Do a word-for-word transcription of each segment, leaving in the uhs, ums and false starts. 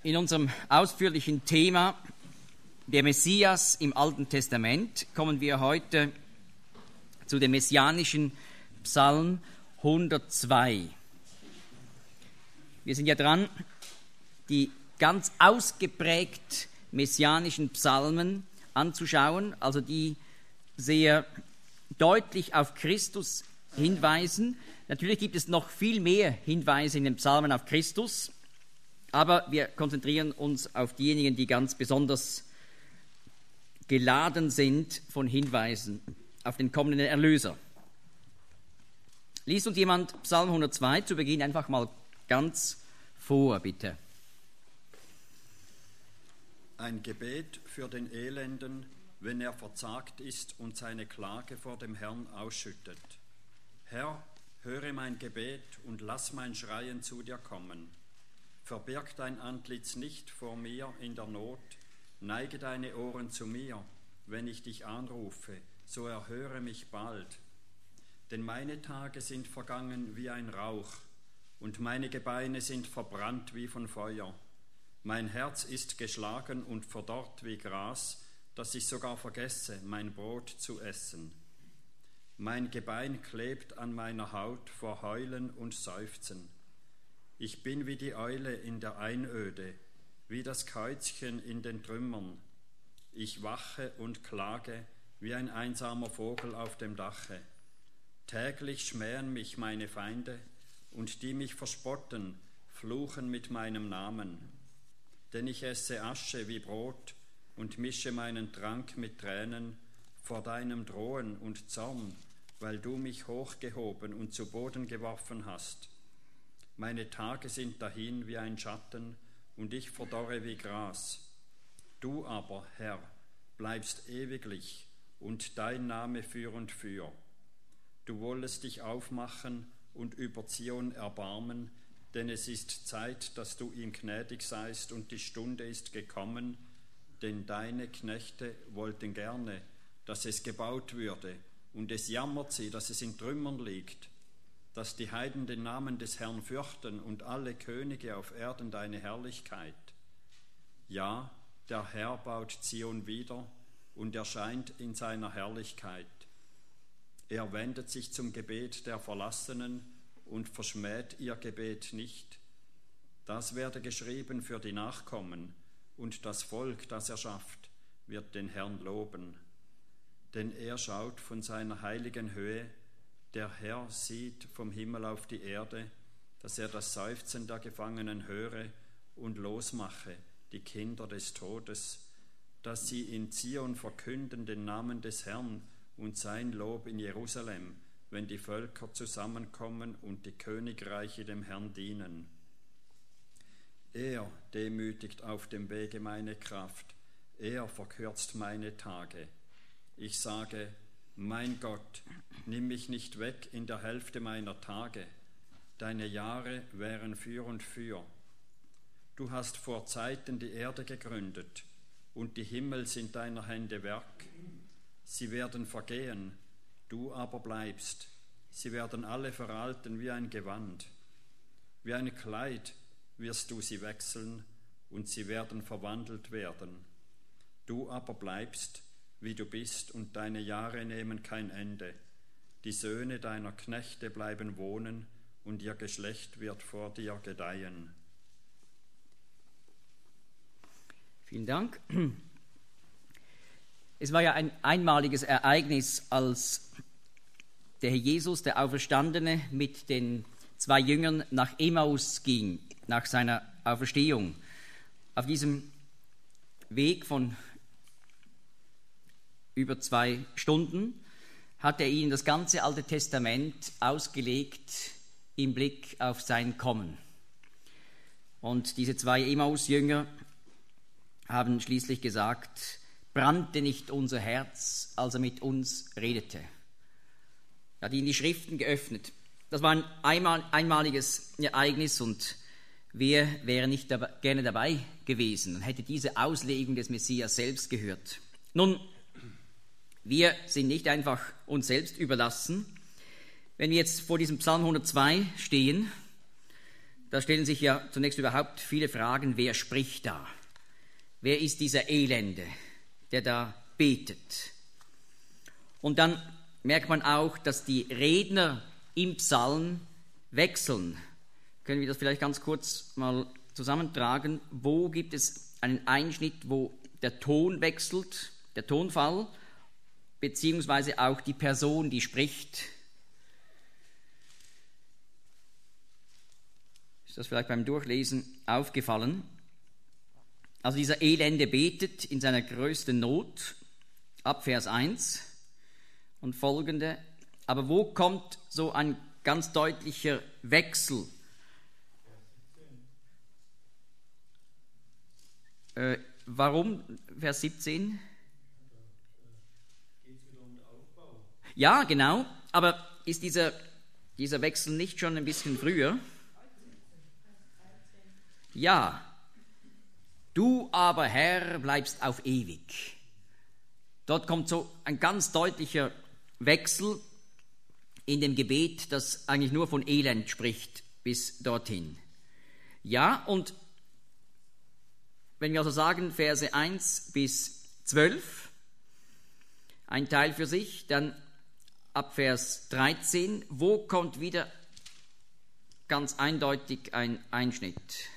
In unserem ausführlichen Thema der Messias im Alten Testament kommen wir heute zu dem messianischen Psalm hundertzwei. Wir sind ja dran, die ganz ausgeprägt messianischen Psalmen anzuschauen, also die sehr deutlich auf Christus hinweisen. Natürlich gibt es noch viel mehr Hinweise in den Psalmen auf Christus, aber wir konzentrieren uns auf diejenigen, die ganz besonders geladen sind von Hinweisen auf den kommenden Erlöser. Liest uns jemand Psalm hundertzwei zu Beginn einfach mal ganz vor, bitte. Ein Gebet für den Elenden, wenn er verzagt ist und seine Klage vor dem Herrn ausschüttet. Herr, höre mein Gebet und lass mein Schreien zu dir kommen. Verbirg dein Antlitz nicht vor mir in der Not, neige deine Ohren zu mir, wenn ich dich anrufe, so erhöre mich bald. Denn meine Tage sind vergangen wie ein Rauch, und meine Gebeine sind verbrannt wie von Feuer. Mein Herz ist geschlagen und verdorrt wie Gras, dass ich sogar vergesse, mein Brot zu essen. Mein Gebein klebt an meiner Haut vor Heulen und Seufzen. Ich bin wie die Eule in der Einöde, wie das Käuzchen in den Trümmern. Ich wache und klage wie ein einsamer Vogel auf dem Dache. Täglich schmähen mich meine Feinde, und die mich verspotten, fluchen mit meinem Namen. Denn ich esse Asche wie Brot und mische meinen Trank mit Tränen vor deinem Drohen und Zorn, weil du mich hochgehoben und zu Boden geworfen hast. Meine Tage sind dahin wie ein Schatten, und ich verdorre wie Gras. Du aber, Herr, bleibst ewiglich, und dein Name für und für. Du wollest dich aufmachen und über Zion erbarmen, denn es ist Zeit, dass du ihm gnädig seist, und die Stunde ist gekommen, denn deine Knechte wollten gerne, dass es gebaut würde, und es jammert sie, dass es in Trümmern liegt, dass die Heiden den Namen des Herrn fürchten und alle Könige auf Erden deine Herrlichkeit. Ja, der Herr baut Zion wieder und erscheint in seiner Herrlichkeit. Er wendet sich zum Gebet der Verlassenen und verschmäht ihr Gebet nicht. Das werde geschrieben für die Nachkommen, und das Volk, das er schafft, wird den Herrn loben. Denn er schaut von seiner heiligen Höhe, der Herr sieht vom Himmel auf die Erde, dass er das Seufzen der Gefangenen höre und losmache die Kinder des Todes, dass sie in Zion verkünden den Namen des Herrn und sein Lob in Jerusalem, wenn die Völker zusammenkommen und die Königreiche dem Herrn dienen. Er demütigt auf dem Wege meine Kraft, er verkürzt meine Tage. Ich sage, mein Gott, nimm mich nicht weg in der Hälfte meiner Tage, deine Jahre wären für und für. Du hast vor Zeiten die Erde gegründet, und die Himmel sind deiner Hände Werk. Sie werden vergehen, du aber bleibst. Sie werden alle veralten wie ein Gewand. Wie ein Kleid wirst du sie wechseln, und sie werden verwandelt werden. Du aber bleibst, wie du bist, und deine Jahre nehmen kein Ende. Die Söhne deiner Knechte bleiben wohnen, und ihr Geschlecht wird vor dir gedeihen. Vielen Dank. Es war ja ein einmaliges Ereignis, als der Herr Jesus, der Auferstandene, mit den zwei Jüngern nach Emmaus ging, nach seiner Auferstehung. Auf diesem Weg von über zwei Stunden hat er ihnen das ganze Alte Testament ausgelegt im Blick auf sein Kommen. Und diese zwei Emmaus-Jünger haben schließlich gesagt, brannte nicht unser Herz, als er mit uns redete. Er hat ihnen die Schriften geöffnet. Das war ein einmal, einmaliges Ereignis, und wer wäre nicht dabei, gerne dabei gewesen und hätte diese Auslegung des Messias selbst gehört. Nun, wir sind nicht einfach uns selbst überlassen. Wenn wir jetzt vor diesem Psalm hundertzwei stehen, da stellen sich ja zunächst überhaupt viele Fragen, wer spricht da? Wer ist dieser Elende, der da betet? Und dann merkt man auch, dass die Redner im Psalm wechseln. Können wir das vielleicht ganz kurz mal zusammentragen? Wo gibt es einen Einschnitt, wo der Ton wechselt, der Tonfall, beziehungsweise auch die Person, die spricht? Ist das vielleicht beim Durchlesen aufgefallen? Also dieser Elende betet in seiner größten Not, ab Vers eins und folgende. Aber wo kommt so ein ganz deutlicher Wechsel? Äh, warum Vers siebzehn? Ja, genau. Aber ist dieser, dieser Wechsel nicht schon ein bisschen früher? Ja. Du aber, Herr, bleibst auf ewig. Dort kommt so ein ganz deutlicher Wechsel in dem Gebet, das eigentlich nur von Elend spricht, bis dorthin. Ja, und wenn wir also sagen, Verse eins bis zwölf, ein Teil für sich, dann ab Vers dreizehn, wo kommt wieder ganz eindeutig ein Einschnitt?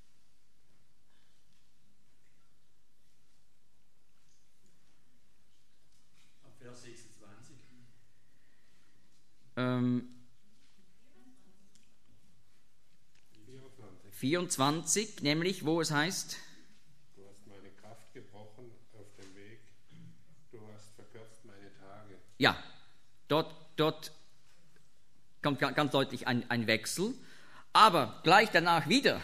Ähm, vierundzwanzig, nämlich, wo es heißt: Du hast meine Kraft gebrochen auf dem Weg, du hast verkürzt meine Tage. Ja, dort, dort kommt ganz deutlich ein, ein Wechsel, aber gleich danach wieder,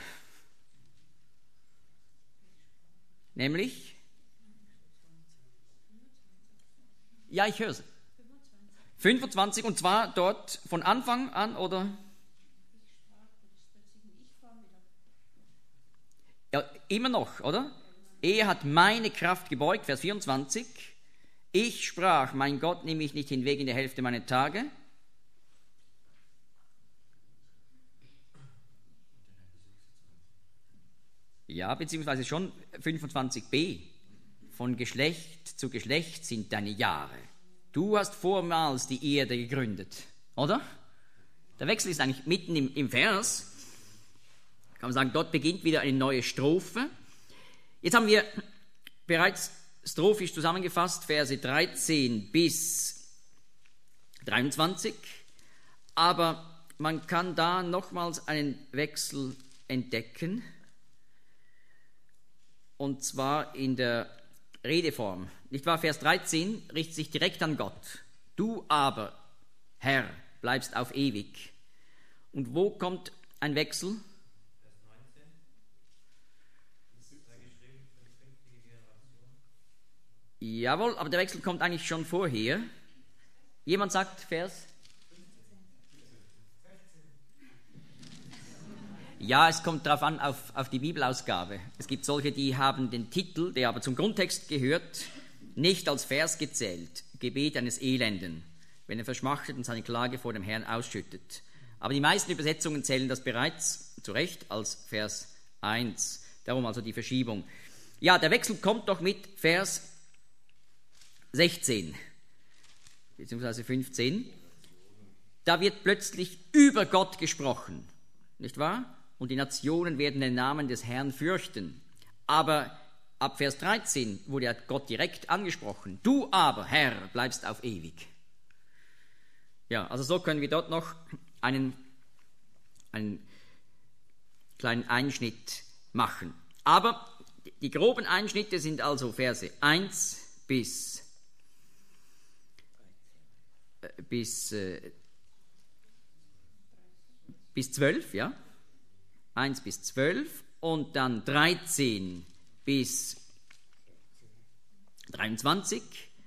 nämlich, ja, ich höre es. fünfundzwanzig, und zwar dort von Anfang an, oder? Ja, immer noch, oder? Er hat meine Kraft gebeugt, Vers vierundzwanzig. Ich sprach, mein Gott, nimm mich nicht hinweg in der Hälfte meiner Tage. Ja, beziehungsweise schon fünfundzwanzig b. Von Geschlecht zu Geschlecht sind deine Jahre. Du hast vormals die Erde gegründet, oder? Der Wechsel ist eigentlich mitten im, im Vers. Kann man sagen, dort beginnt wieder eine neue Strophe. Jetzt haben wir bereits strophisch zusammengefasst Verse dreizehn bis dreiundzwanzig. Aber man kann da nochmals einen Wechsel entdecken. Und zwar in der Redeform. Nicht wahr? Vers dreizehn richtet sich direkt an Gott. Du aber, Herr, bleibst auf ewig. Und wo kommt ein Wechsel? Vers neunzehn. Das ist da geschrieben für die künftige Generation. Jawohl, aber der Wechsel kommt eigentlich schon vorher. Jemand sagt Vers? Ja, es kommt darauf an, auf, auf die Bibelausgabe. Es gibt solche, die haben den Titel, der aber zum Grundtext gehört, nicht als Vers gezählt. Gebet eines Elenden, wenn er verschmachtet und seine Klage vor dem Herrn ausschüttet. Aber die meisten Übersetzungen zählen das bereits, zu Recht, als Vers eins. Darum also die Verschiebung. Ja, der Wechsel kommt doch mit Vers sechzehn, beziehungsweise fünfzehn. Da wird plötzlich über Gott gesprochen, nicht wahr? Und die Nationen werden den Namen des Herrn fürchten. Aber ab Vers dreizehn wurde ja Gott direkt angesprochen. Du aber, Herr, bleibst auf ewig. Ja, also so können wir dort noch einen, einen kleinen Einschnitt machen. Aber die groben Einschnitte sind also Verse eins bis, bis, äh, bis zwölf, ja? eins bis zwölf und dann dreizehn bis dreiundzwanzig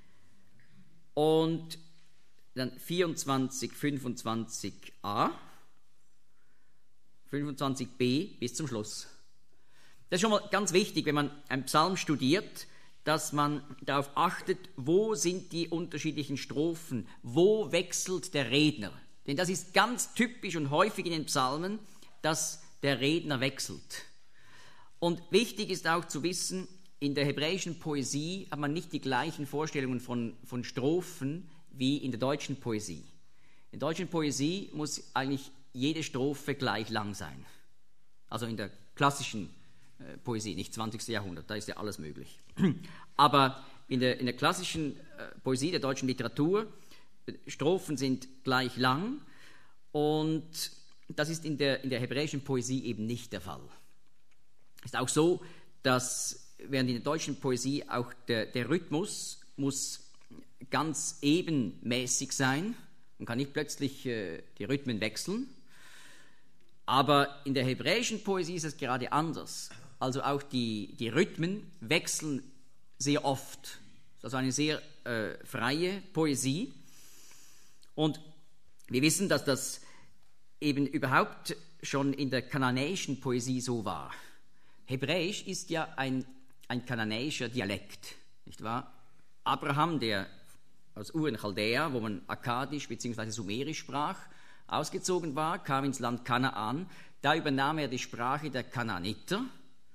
und dann vierundzwanzig, fünfundzwanzig a, fünfundzwanzig b bis zum Schluss. Das ist schon mal ganz wichtig, wenn man einen Psalm studiert, dass man darauf achtet, wo sind die unterschiedlichen Strophen, wo wechselt der Redner. Denn das ist ganz typisch und häufig in den Psalmen, dass der Redner wechselt. Und wichtig ist auch zu wissen, in der hebräischen Poesie hat man nicht die gleichen Vorstellungen von, von Strophen wie in der deutschen Poesie. In der deutschen Poesie muss eigentlich jede Strophe gleich lang sein. Also in der klassischen äh, Poesie, nicht zwanzigsten Jahrhundert, da ist ja alles möglich. Aber in der, in der klassischen äh, Poesie, der deutschen Literatur, äh, Strophen sind gleich lang, und das ist in der, in der hebräischen Poesie eben nicht der Fall. Es ist auch so, dass während in der deutschen Poesie auch der, der Rhythmus muss ganz ebenmäßig sein. Man kann nicht plötzlich äh, die Rhythmen wechseln. Aber in der hebräischen Poesie ist es gerade anders. Also auch die, die Rhythmen wechseln sehr oft. Das ist also eine sehr äh, freie Poesie. Und wir wissen, dass das eben überhaupt schon in der kananäischen Poesie so war. Hebräisch ist ja ein, ein kananäischer Dialekt, nicht wahr? Abraham, der aus Ur in Chaldea, wo man akkadisch bzw. sumerisch sprach, ausgezogen war, kam ins Land Kanaan. Da übernahm er die Sprache der Kanaaniter.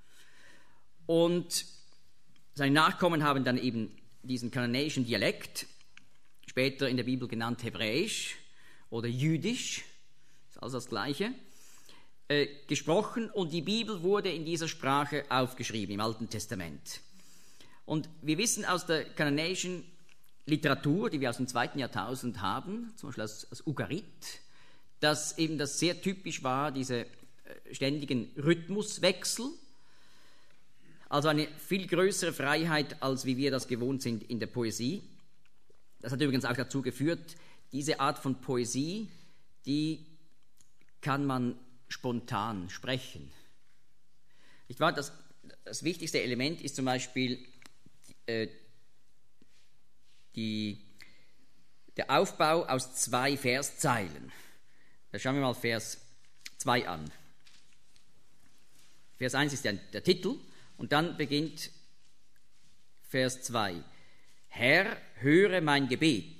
Und seine Nachkommen haben dann eben diesen kananäischen Dialekt, später in der Bibel genannt Hebräisch oder Jüdisch, ist also das Gleiche, äh, gesprochen, und die Bibel wurde in dieser Sprache aufgeschrieben im Alten Testament. Und wir wissen aus der kananäischen Literatur, die wir aus dem zweiten Jahrtausend haben, zum Beispiel aus, aus Ugarit, dass eben das sehr typisch war, diese ständigen Rhythmuswechsel, also eine viel größere Freiheit, als wie wir das gewohnt sind in der Poesie. Das hat übrigens auch dazu geführt, diese Art von Poesie, die kann man spontan sprechen. Nicht wahr? Das, das wichtigste Element ist zum Beispiel äh, die, der Aufbau aus zwei Verszeilen. Da schauen wir mal Vers zwei an. Vers eins ist der, der Titel, und dann beginnt Vers zwei. Herr, höre mein Gebet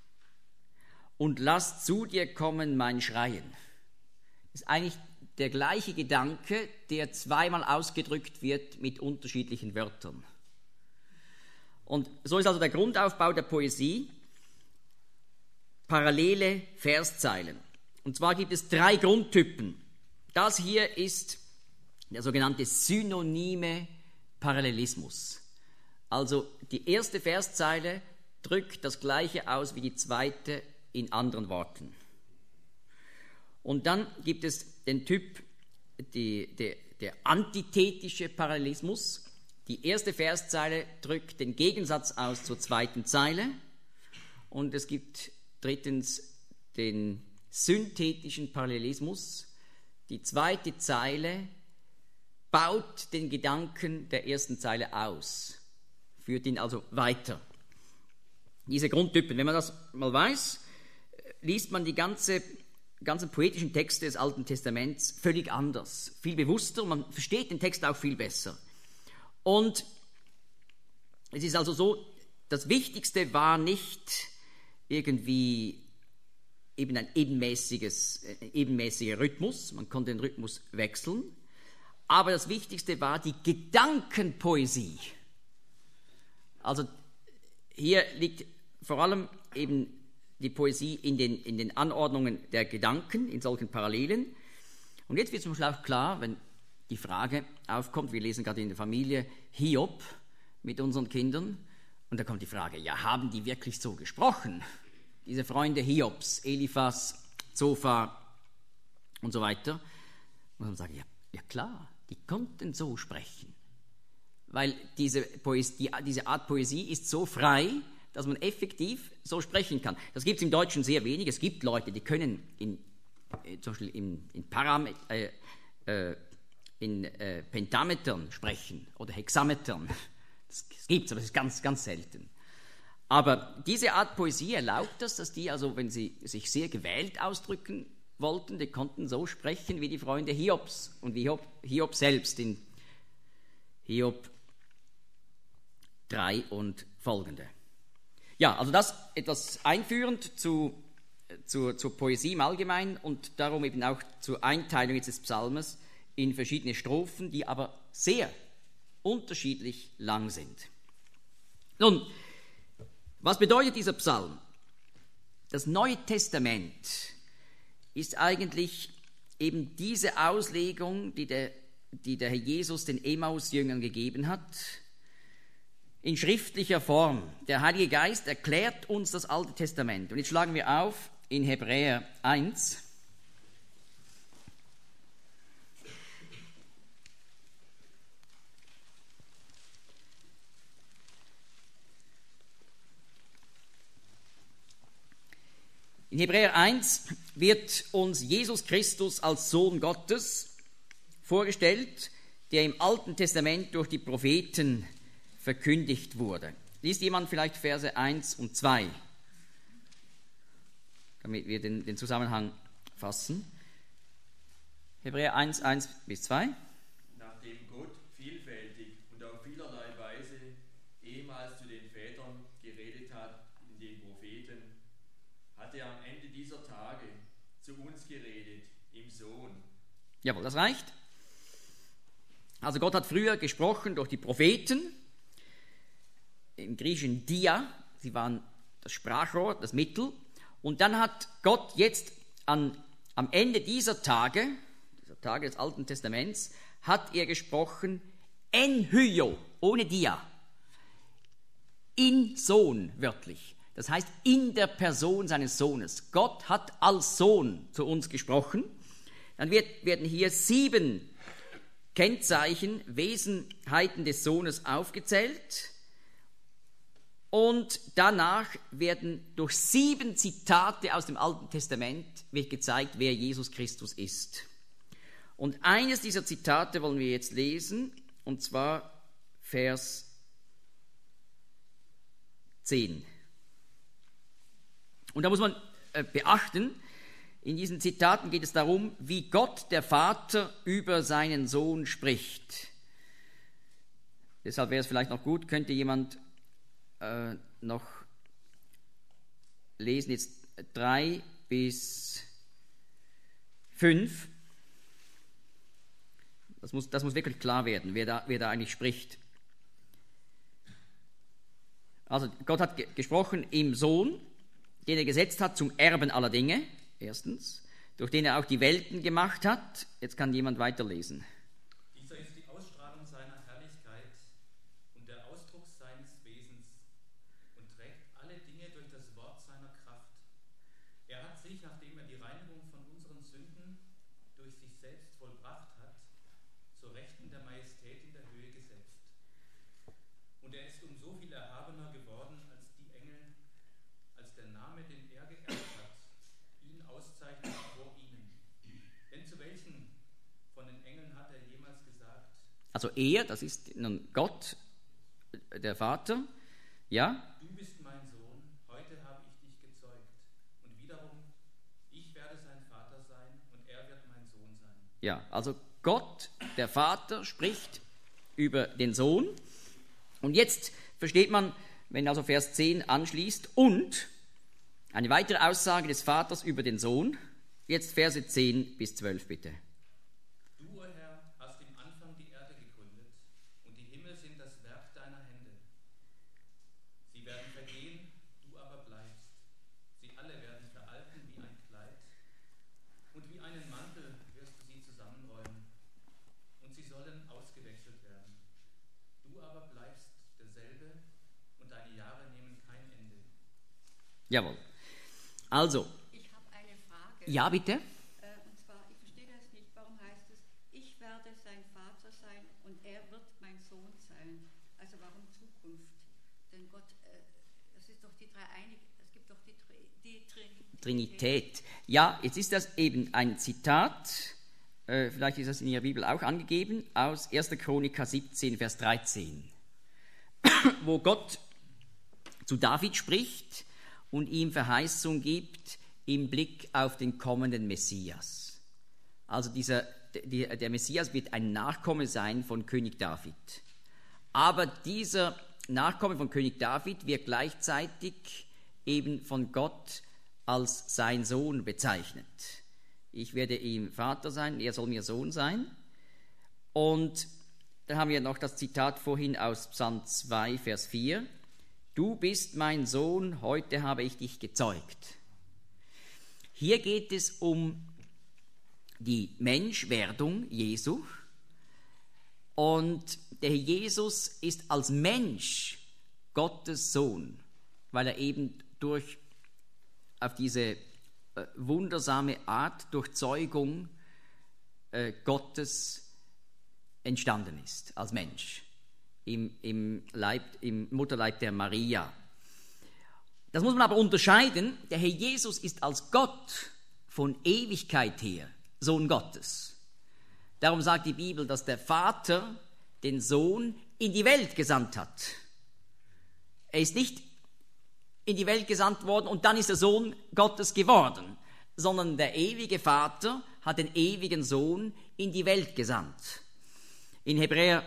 und lass zu dir kommen mein Schreien. Das ist eigentlich der gleiche Gedanke, der zweimal ausgedrückt wird mit unterschiedlichen Wörtern. Und so ist also der Grundaufbau der Poesie: parallele Verszeilen. Und zwar gibt es drei Grundtypen. Das hier ist der sogenannte synonyme Parallelismus. Also die erste Verszeile drückt das Gleiche aus wie die zweite in anderen Worten. Und dann gibt es den Typ, die, der, der antithetische Parallelismus. Die erste Verszeile drückt den Gegensatz aus zur zweiten Zeile. Und es gibt drittens den synthetischen Parallelismus. Die zweite Zeile baut den Gedanken der ersten Zeile aus, führt ihn also weiter. Diese Grundtypen, wenn man das mal weiß, liest man die ganze, ganzen poetischen Texte des Alten Testaments völlig anders, viel bewusster, man versteht den Text auch viel besser. Und es ist also so, das Wichtigste war nicht irgendwie eben ein ebenmäßiges, äh, ebenmäßiger Rhythmus, man konnte den Rhythmus wechseln, aber das Wichtigste war die Gedankenpoesie. Also hier liegt vor allem eben die Poesie in den, in den Anordnungen der Gedanken, in solchen Parallelen. Und jetzt wird zum Beispiel auch klar, wenn die Frage aufkommt, wir lesen gerade in der Familie Hiob mit unseren Kindern, und da kommt die Frage, ja, haben die wirklich so gesprochen? Diese Freunde Hiobs, Eliphas, Zophar und so weiter. Und man sagt, ja, ja klar, die konnten so sprechen. Weil diese, Poesie, diese Art Poesie ist so frei, dass man effektiv so sprechen kann. Das gibt es im Deutschen sehr wenig. Es gibt Leute, die können in, äh, zum Beispiel in, in, Param, äh, äh, in äh, Pentametern sprechen oder Hexametern. Das, das gibt es, aber das ist ganz, ganz selten. Aber diese Art Poesie erlaubt das, dass die, also wenn sie sich sehr gewählt ausdrücken wollten, die konnten so sprechen wie die Freunde Hiobs und wie Hiob, Hiob selbst in Hiob drei und folgende. Ja, also das etwas einführend zu, zu, zur Poesie im Allgemeinen und darum eben auch zur Einteilung des Psalmes in verschiedene Strophen, die aber sehr unterschiedlich lang sind. Nun, was bedeutet dieser Psalm? Das Neue Testament ist eigentlich eben diese Auslegung, die der, die der Herr Jesus den Emmaus-Jüngern gegeben hat, in schriftlicher Form. Der Heilige Geist erklärt uns das Alte Testament. Und jetzt schlagen wir auf in Hebräer eins. In Hebräer eins wird uns Jesus Christus als Sohn Gottes vorgestellt, der im Alten Testament durch die Propheten verkündigt wurde. Liest jemand vielleicht Verse eins und zwei, damit wir den, den Zusammenhang fassen. Hebräer eins, eins bis zwei. Nachdem Gott vielfältig und auf vielerlei Weise ehemals zu den Vätern geredet hat in den Propheten, hat er am Ende dieser Tage zu uns geredet im Sohn. Jawohl, das reicht. Also Gott hat früher gesprochen durch die Propheten, im Griechischen Dia, sie waren das Sprachrohr, das Mittel. Und dann hat Gott jetzt an, am Ende dieser Tage, dieser Tage des Alten Testaments, hat er gesprochen en hyo, ohne Dia, in Sohn wörtlich. Das heißt, in der Person seines Sohnes. Gott hat als Sohn zu uns gesprochen. Dann wird, werden hier sieben Kennzeichen, Wesenheiten des Sohnes aufgezählt. Und danach werden durch sieben Zitate aus dem Alten Testament wird gezeigt, wer Jesus Christus ist. Und eines dieser Zitate wollen wir jetzt lesen, und zwar Vers zehn. Und da muss man äh, beachten, in diesen Zitaten geht es darum, wie Gott, der Vater, über seinen Sohn spricht. Deshalb wäre es vielleicht noch gut, könnte jemand äh, noch lesen, jetzt drei bis fünf. Das muss, das muss wirklich klar werden, wer da, wer da eigentlich spricht. Also Gott hat ge- gesprochen im Sohn, den er gesetzt hat zum Erben aller Dinge, erstens, durch den er auch die Welten gemacht hat. Jetzt kann jemand weiterlesen. Dieser ist die Ausstrahlung seiner Herrlichkeit und der Ausdruck seines Wesens und trägt alle Dinge durch das Wort seiner Kraft. Er hat sich, nachdem er die Reinigung von unseren Sünden durch sich selbst vollbracht hat, zur Rechten der Majestät in der Höhe gesetzt. Und er ist um so viel erhabener geworden als die Engel, als der Name, den er geerbt hat, ihn auszeichnet vor ihnen. Denn zu welchen von den Engeln hat er jemals gesagt: Also er, das ist nun Gott, der Vater, ja, Du bist mein Sohn, heute habe ich dich gezeugt. Und wiederum, ich werde sein Vater sein und er wird mein Sohn sein. ja, also Gott, der Vater, spricht über den Sohn. Und jetzt versteht man, wenn also Vers zehn anschließt, und eine weitere Aussage des Vaters über den Sohn. Jetzt Verse zehn bis zwölf bitte. Du, o Herr, hast im Anfang die Erde gegründet, und die Himmel sind das Werk deiner Hände. Sie werden vergehen, du aber bleibst. Sie alle werden veralten wie ein Kleid, und wie einen Mantel wirst du sie zusammenräumen, und sie sollen ausgewechselt werden. Du aber bleibst derselbe, und deine Jahre nehmen kein Ende. Jawohl. Also, Ich habe eine Frage. ja bitte. Äh, und zwar, ich verstehe das nicht. Warum heißt es, ich werde sein Vater sein und er wird mein Sohn sein? Also warum Zukunft? Denn Gott, äh, das ist doch die Dreieinig, es gibt doch die, Tri- die Trinität. Trinität. Ja, jetzt ist das eben ein Zitat, äh, vielleicht ist das in Ihrer Bibel auch angegeben, aus erster Chroniker siebzehn, Vers dreizehn, wo Gott zu David spricht und ihm Verheißung gibt im Blick auf den kommenden Messias. Also dieser, der, der Messias wird ein Nachkomme sein von König David. Aber dieser Nachkomme von König David wird gleichzeitig eben von Gott als sein Sohn bezeichnet. Ich werde ihm Vater sein, er soll mir Sohn sein. Und dann haben wir noch das Zitat vorhin aus Psalm zwei, Vers vier. Du bist mein Sohn, heute habe ich dich gezeugt. Hier geht es um die Menschwerdung Jesu. Und der Jesus ist als Mensch Gottes Sohn, weil er eben durch auf diese äh, wundersame Art durch Zeugung äh, Gottes entstanden ist, als Mensch, im, im, Leib, im Mutterleib der Maria. Das muss man aber unterscheiden. Der Herr Jesus ist als Gott von Ewigkeit her Sohn Gottes. Darum sagt die Bibel, dass der Vater den Sohn in die Welt gesandt hat. Er ist nicht in die Welt gesandt worden und dann ist der Sohn Gottes geworden, sondern der ewige Vater hat den ewigen Sohn in die Welt gesandt. In Hebräer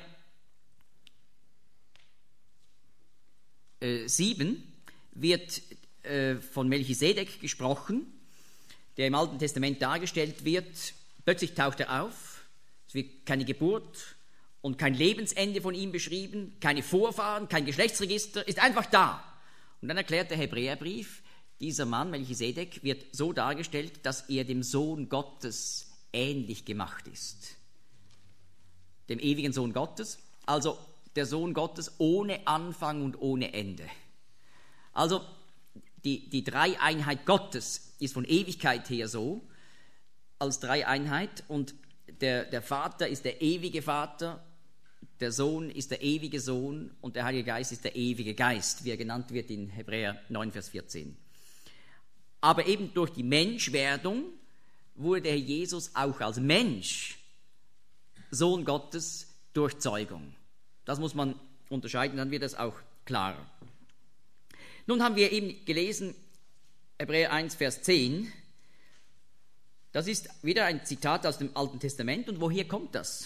äh, sieben wird äh, von Melchisedek gesprochen, der im Alten Testament dargestellt wird. Plötzlich taucht er auf. Es wird keine Geburt und kein Lebensende von ihm beschrieben, keine Vorfahren, kein Geschlechtsregister, ist einfach da. Und dann erklärt der Hebräerbrief, dieser Mann, Melchisedek, wird so dargestellt, dass er dem Sohn Gottes ähnlich gemacht ist. Dem ewigen Sohn Gottes, also der Sohn Gottes ohne Anfang und ohne Ende. Also die, die Dreieinheit Gottes ist von Ewigkeit her so, als Dreieinheit, und Der, der Vater ist der ewige Vater, der Sohn ist der ewige Sohn und der Heilige Geist ist der ewige Geist, wie er genannt wird in Hebräer neun, Vers vierzehn. Aber eben durch die Menschwerdung wurde der Herr Jesus auch als Mensch Sohn Gottes durch Zeugung. Das muss man unterscheiden, dann wird das auch klarer. Nun haben wir eben gelesen, Hebräer eins, Vers zehn, das ist wieder ein Zitat aus dem Alten Testament. Und woher kommt das?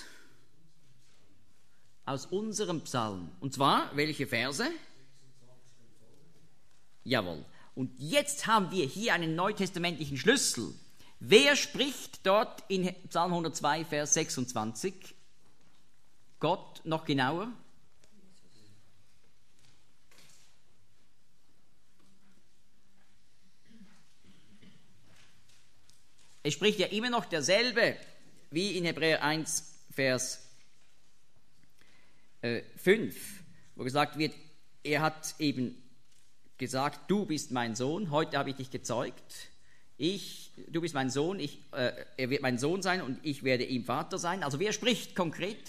Aus unserem Psalm. Und zwar, welche Verse? Jawohl. Und jetzt haben wir hier einen neutestamentlichen Schlüssel. Wer spricht dort in Psalm hundertzwei, Vers sechsundzwanzig? Gott noch genauer? Es spricht ja immer noch derselbe wie in Hebräer eins, Vers äh, fünf, wo gesagt wird, er hat eben gesagt, du bist mein Sohn, heute habe ich dich gezeugt, ich, du bist mein Sohn, ich, äh, er wird mein Sohn sein und ich werde ihm Vater sein. Also wer spricht konkret?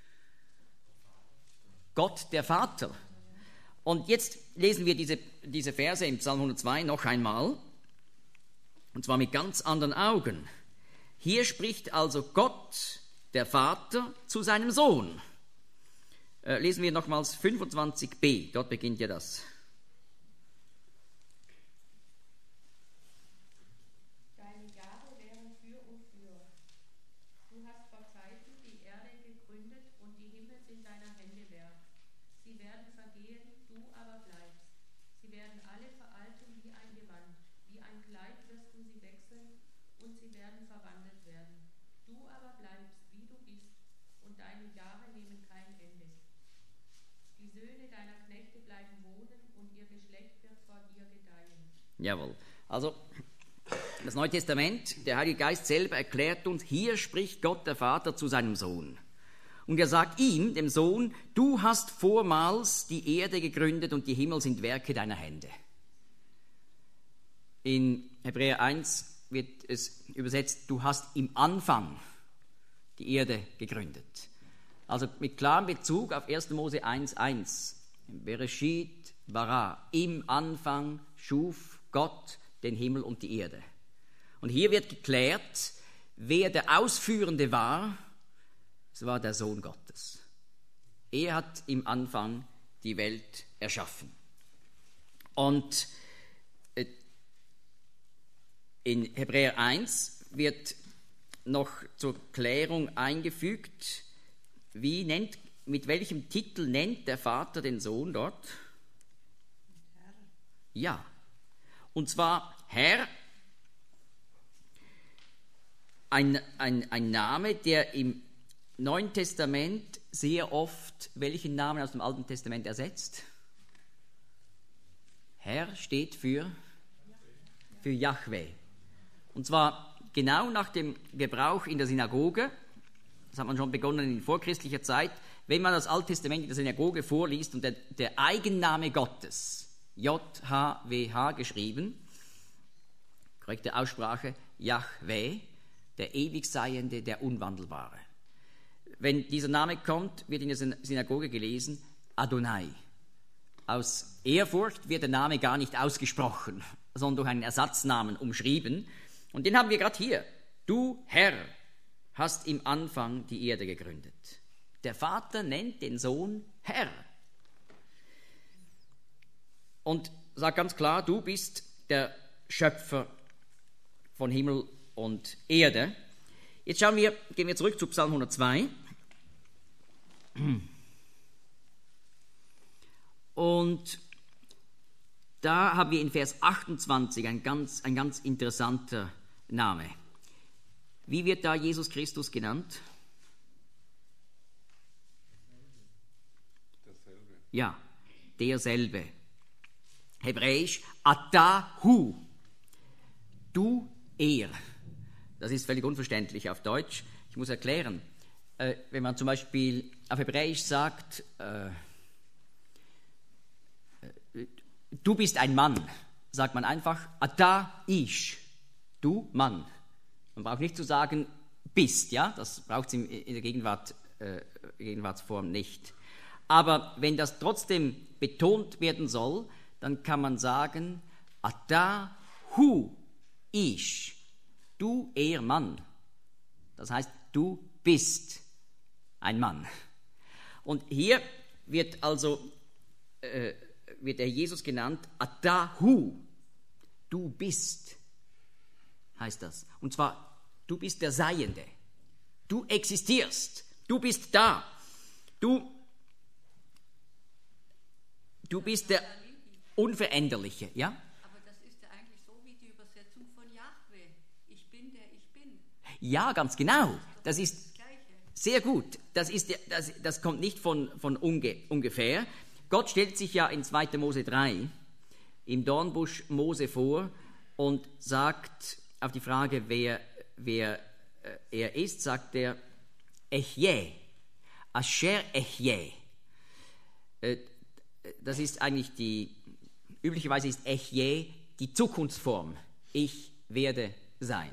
Gott, der Vater. Und jetzt lesen wir diese, diese Verse im Psalm hundertzwei noch einmal. Und zwar mit ganz anderen Augen. Hier spricht also Gott, der Vater, zu seinem Sohn. Äh, lesen wir nochmals fünfundzwanzig b, dort beginnt ja das. Deine Jahre wären für und für. Du hast vor Zeiten die Erde gegründet und die Himmel sind deiner Hände Werk. Sie werden vergehen, du aber bleibst. Sie werden alle veralten wie ein Gewand. Wie ein Kleid wirst du sie wechseln und sie werden verwandelt werden. Du aber bleibst, wie du bist, und deine Jahre nehmen kein Ende. Die Söhne deiner Knechte bleiben wohnen und ihr Geschlecht wird vor dir gedeihen. Jawohl. Also das Neue Testament, der Heilige Geist selber erklärt uns, hier spricht Gott der Vater zu seinem Sohn. Und er sagt ihm, dem Sohn, du hast vormals die Erde gegründet und die Himmel sind Werke deiner Hände. In Hebräer eins wird es übersetzt, du hast im Anfang die Erde gegründet. Also mit klarem Bezug auf erster Mose eins, eins. Bereshit bara, im Anfang schuf Gott den Himmel und die Erde. Und hier wird geklärt, wer der Ausführende war. Es war der Sohn Gottes. Er hat im Anfang die Welt erschaffen. Und in Hebräer eins wird noch zur Klärung eingefügt, wie nennt, mit welchem Titel nennt der Vater den Sohn dort? Herr. Ja, und zwar Herr, ein, ein, ein Name, der im Neuen Testament sehr oft welchen Namen aus dem Alten Testament ersetzt? Herr steht für, für Jahwe. Und zwar genau nach dem Gebrauch in der Synagoge, das hat man schon begonnen in vorchristlicher Zeit, wenn man das Alte Testament in der Synagoge vorliest und der, der Eigenname Gottes, J H W H geschrieben, korrekte Aussprache, Jahwe, der Ewigseiende, der Unwandelbare. Wenn dieser Name kommt, wird in der Synagoge gelesen, Adonai. Aus Ehrfurcht wird der Name gar nicht ausgesprochen, sondern durch einen Ersatznamen umschrieben. Und den haben wir gerade hier. Du, Herr, hast im Anfang die Erde gegründet. Der Vater nennt den Sohn Herr. Und sagt ganz klar, du bist der Schöpfer von Himmel und Erde. Jetzt schauen wir, gehen wir zurück zu Psalm hundertzwei. Und da haben wir in Vers achtundzwanzig ein ganz, ein ganz interessanter Name. Wie wird da Jesus Christus genannt? Derselbe. Ja, derselbe. Hebräisch, Atahu. Du, er. Das ist völlig unverständlich auf Deutsch. Ich muss erklären. Äh, wenn man zum Beispiel auf Hebräisch sagt, äh, du bist ein Mann, sagt man einfach Ata ish, du Mann. Man braucht nicht zu sagen bist, ja, das braucht es in der Gegenwart, äh, Gegenwartsform nicht. Aber wenn das trotzdem betont werden soll, dann kann man sagen Ata hu ish, du er Mann. Das heißt, du bist ein Mann. Und hier wird also äh, wird der Jesus genannt, Atahu, du bist, heißt das. Und zwar, du bist der Seiende, du existierst, du bist da, du, du bist der Unveränderliche, ja? Aber das ist ja eigentlich so wie die Übersetzung von Jahwe. Ich bin der ich bin. Ja, ganz genau. Das ist Das Gleiche. sehr gut. Das, ist, das, das kommt nicht von, von unge, ungefähr. Gott stellt sich ja in zweiter Mose drei im Dornbusch Mose vor und sagt auf die Frage, wer, wer äh, er ist, sagt er, Echje, Asher Echje. Äh, das ist eigentlich die, üblicherweise ist Echje die Zukunftsform. Ich werde sein.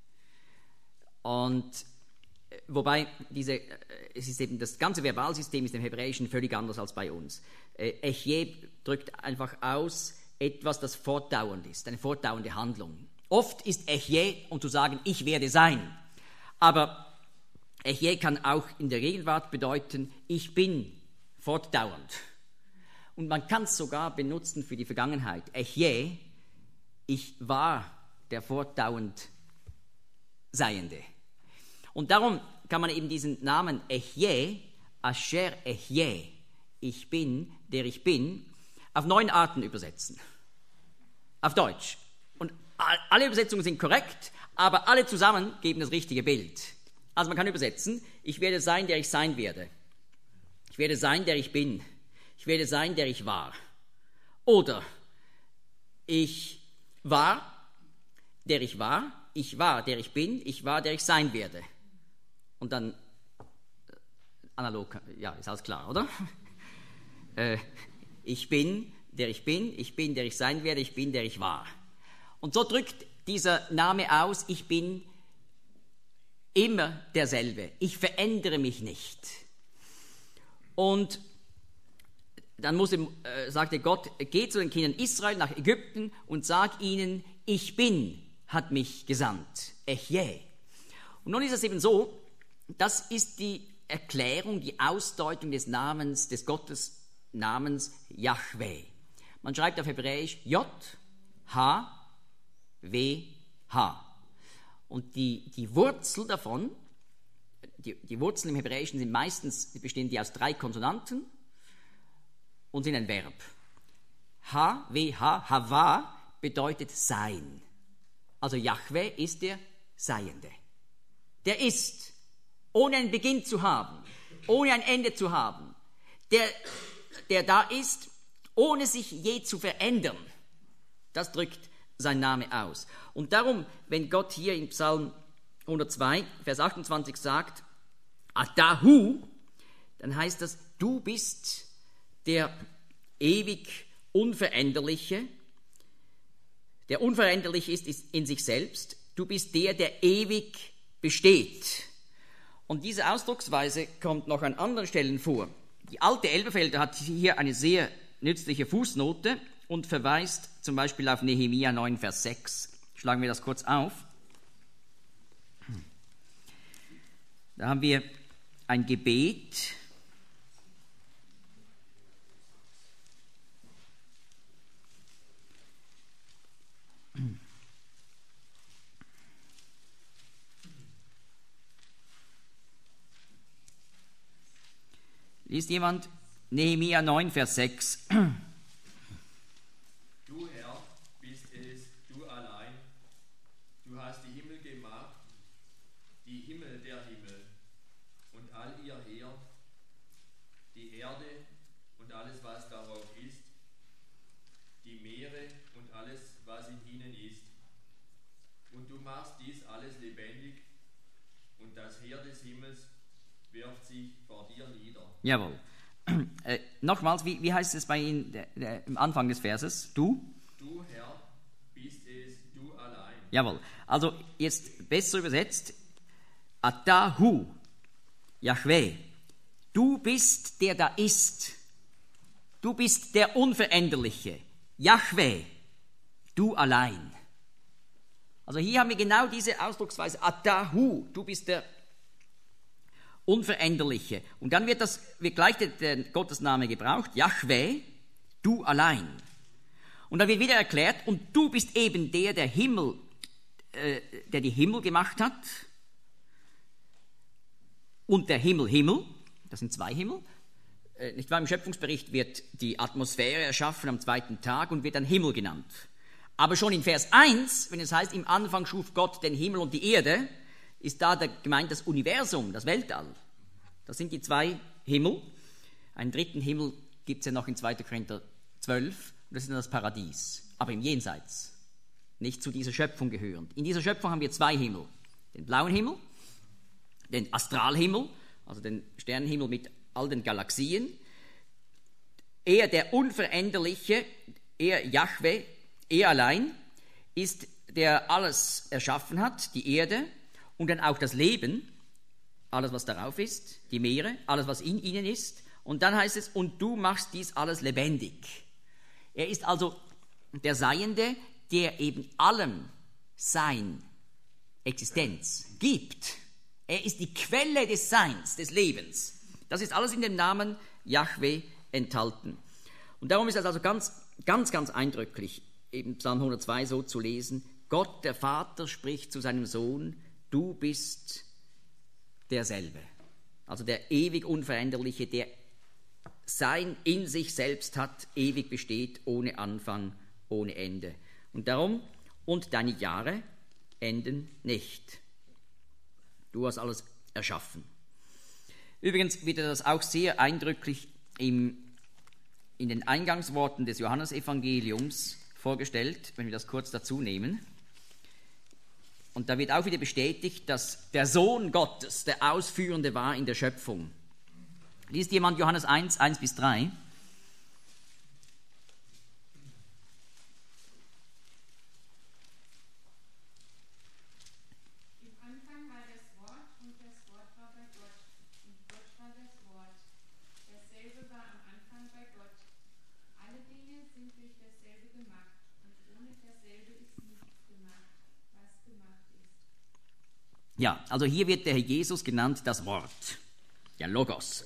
Und wobei diese, es ist eben das ganze Verbalsystem ist im Hebräischen völlig anders als bei uns. Echje drückt einfach aus etwas, das fortdauernd ist, eine fortdauernde Handlung. Oft ist Echje, um zu sagen, ich werde sein. Aber Echje kann auch in der Gegenwart bedeuten, ich bin fortdauernd. Und man kann es sogar benutzen für die Vergangenheit. Echje, ich war der fortdauernd Seiende. Und darum kann man eben diesen Namen Echje, Asher Echje, ich bin, der ich bin, auf neun Arten übersetzen. Auf Deutsch. Und alle Übersetzungen sind korrekt, aber alle zusammen geben das richtige Bild. Also man kann übersetzen, ich werde sein, der ich sein werde. Ich werde sein, der ich bin. Ich werde sein, der ich war. Oder ich war, der ich war. Ich war, der ich bin. Ich war, der ich sein werde. Und dann analog, ja, ist alles klar, oder? äh, ich bin, der ich bin. Ich bin, der ich sein werde. Ich bin, der ich war. Und so drückt dieser Name aus, ich bin immer derselbe. Ich verändere mich nicht. Und dann muss, äh, sagte Gott, geh zu den Kindern Israel nach Ägypten und sag ihnen, ich bin, hat mich gesandt. Echje. Und nun ist es eben so, das ist die Erklärung, die Ausdeutung des Namens, des Gottesnamens Jahwe. Man schreibt auf Hebräisch J, H, W, H. Und die, die Wurzel davon, die, die Wurzeln im Hebräischen sind meistens, bestehen die aus drei Konsonanten und sind ein Verb. H, W, H, Hava bedeutet sein. Also Jahwe ist der Seiende. Der ist. ohne einen Beginn zu haben, ohne ein Ende zu haben, der, der da ist, ohne sich je zu verändern. Das drückt sein Name aus. Und darum, wenn Gott hier in Psalm hundertzwei, Vers achtundzwanzig sagt, Atahu, dann heißt das, du bist der ewig Unveränderliche, der unveränderlich ist, ist in sich selbst. Du bist der, der ewig besteht. Und diese Ausdrucksweise kommt noch an anderen Stellen vor. Die alte Elberfelder hat hier eine sehr nützliche Fußnote und verweist zum Beispiel auf Nehemia neun, Vers sechs. Schlagen wir das kurz auf. Da haben wir ein Gebet. Liest jemand Nehemia neun, Vers sechs? Du, Herr, bist es, du allein. Du hast die Himmel gemacht, die Himmel der Himmel und all ihr Heer, die Erde und alles, was darauf ist, die Meere und alles, was in ihnen ist. Und du machst dies alles lebendig und das Heer des Himmels wirft sich vor dir nieder. Jawohl. Äh, nochmals, wie, wie heißt es bei Ihnen der, der, am Anfang des Verses? Du? Du, Herr, bist es, du allein. Jawohl. Also jetzt besser übersetzt, Atahu, Yahweh, du bist der da ist. Du bist der Unveränderliche. Yahweh, du allein. Also hier haben wir genau diese Ausdrucksweise, Atahu, du bist der Unveränderliche. Und dann wird, das, wird gleich der, der Gottesname gebraucht, Yahweh, du allein. Und dann wird wieder erklärt, und du bist eben der, der Himmel, äh, der die Himmel gemacht hat, und der Himmel Himmel, das sind zwei Himmel. Äh, nicht wahr? Im Schöpfungsbericht wird die Atmosphäre erschaffen am zweiten Tag und wird dann Himmel genannt. Aber schon in Vers eins, wenn es heißt, im Anfang schuf Gott den Himmel und die Erde, ist da der, gemeint das Universum, das Weltall. Das sind die zwei Himmel. Einen dritten Himmel gibt es ja noch in zweiter Korinther zwölf, und das ist dann das Paradies, aber im Jenseits, nicht zu dieser Schöpfung gehörend. In dieser Schöpfung haben wir zwei Himmel, den blauen Himmel, den Astralhimmel, also den Sternenhimmel mit all den Galaxien, er der Unveränderliche, er Yahweh, er allein ist, der alles erschaffen hat, die Erde, und dann auch das Leben, alles was darauf ist, die Meere, alles was in ihnen ist. Und dann heißt es, und du machst dies alles lebendig. Er ist also der Seiende, der eben allem Sein, Existenz gibt. Er ist die Quelle des Seins, des Lebens. Das ist alles in dem Namen Yahweh enthalten. Und darum ist es also ganz, ganz, ganz eindrücklich, eben Psalm hundertzwei so zu lesen, Gott, der Vater, spricht zu seinem Sohn, du bist derselbe. Also der ewig Unveränderliche, der Sein in sich selbst hat, ewig besteht, ohne Anfang, ohne Ende. Und darum, und deine Jahre enden nicht. Du hast alles erschaffen. Übrigens wird das auch sehr eindrücklich im, in den Eingangsworten des Johannesevangeliums vorgestellt, wenn wir das kurz dazu nehmen. Und da wird auch wieder bestätigt, dass der Sohn Gottes der Ausführende war in der Schöpfung. Liest jemand Johannes eins, eins bis drei? Im Anfang war das Wort, und das Wort war bei Gott, und Gott war das Wort. Dasselbe war am Anfang bei Gott. Alle Dinge sind durch dasselbe gemacht, und ohne dasselbe ist nichts gemacht, was gemacht ist. Ja, also hier wird der Herr Jesus genannt das Wort, der Logos,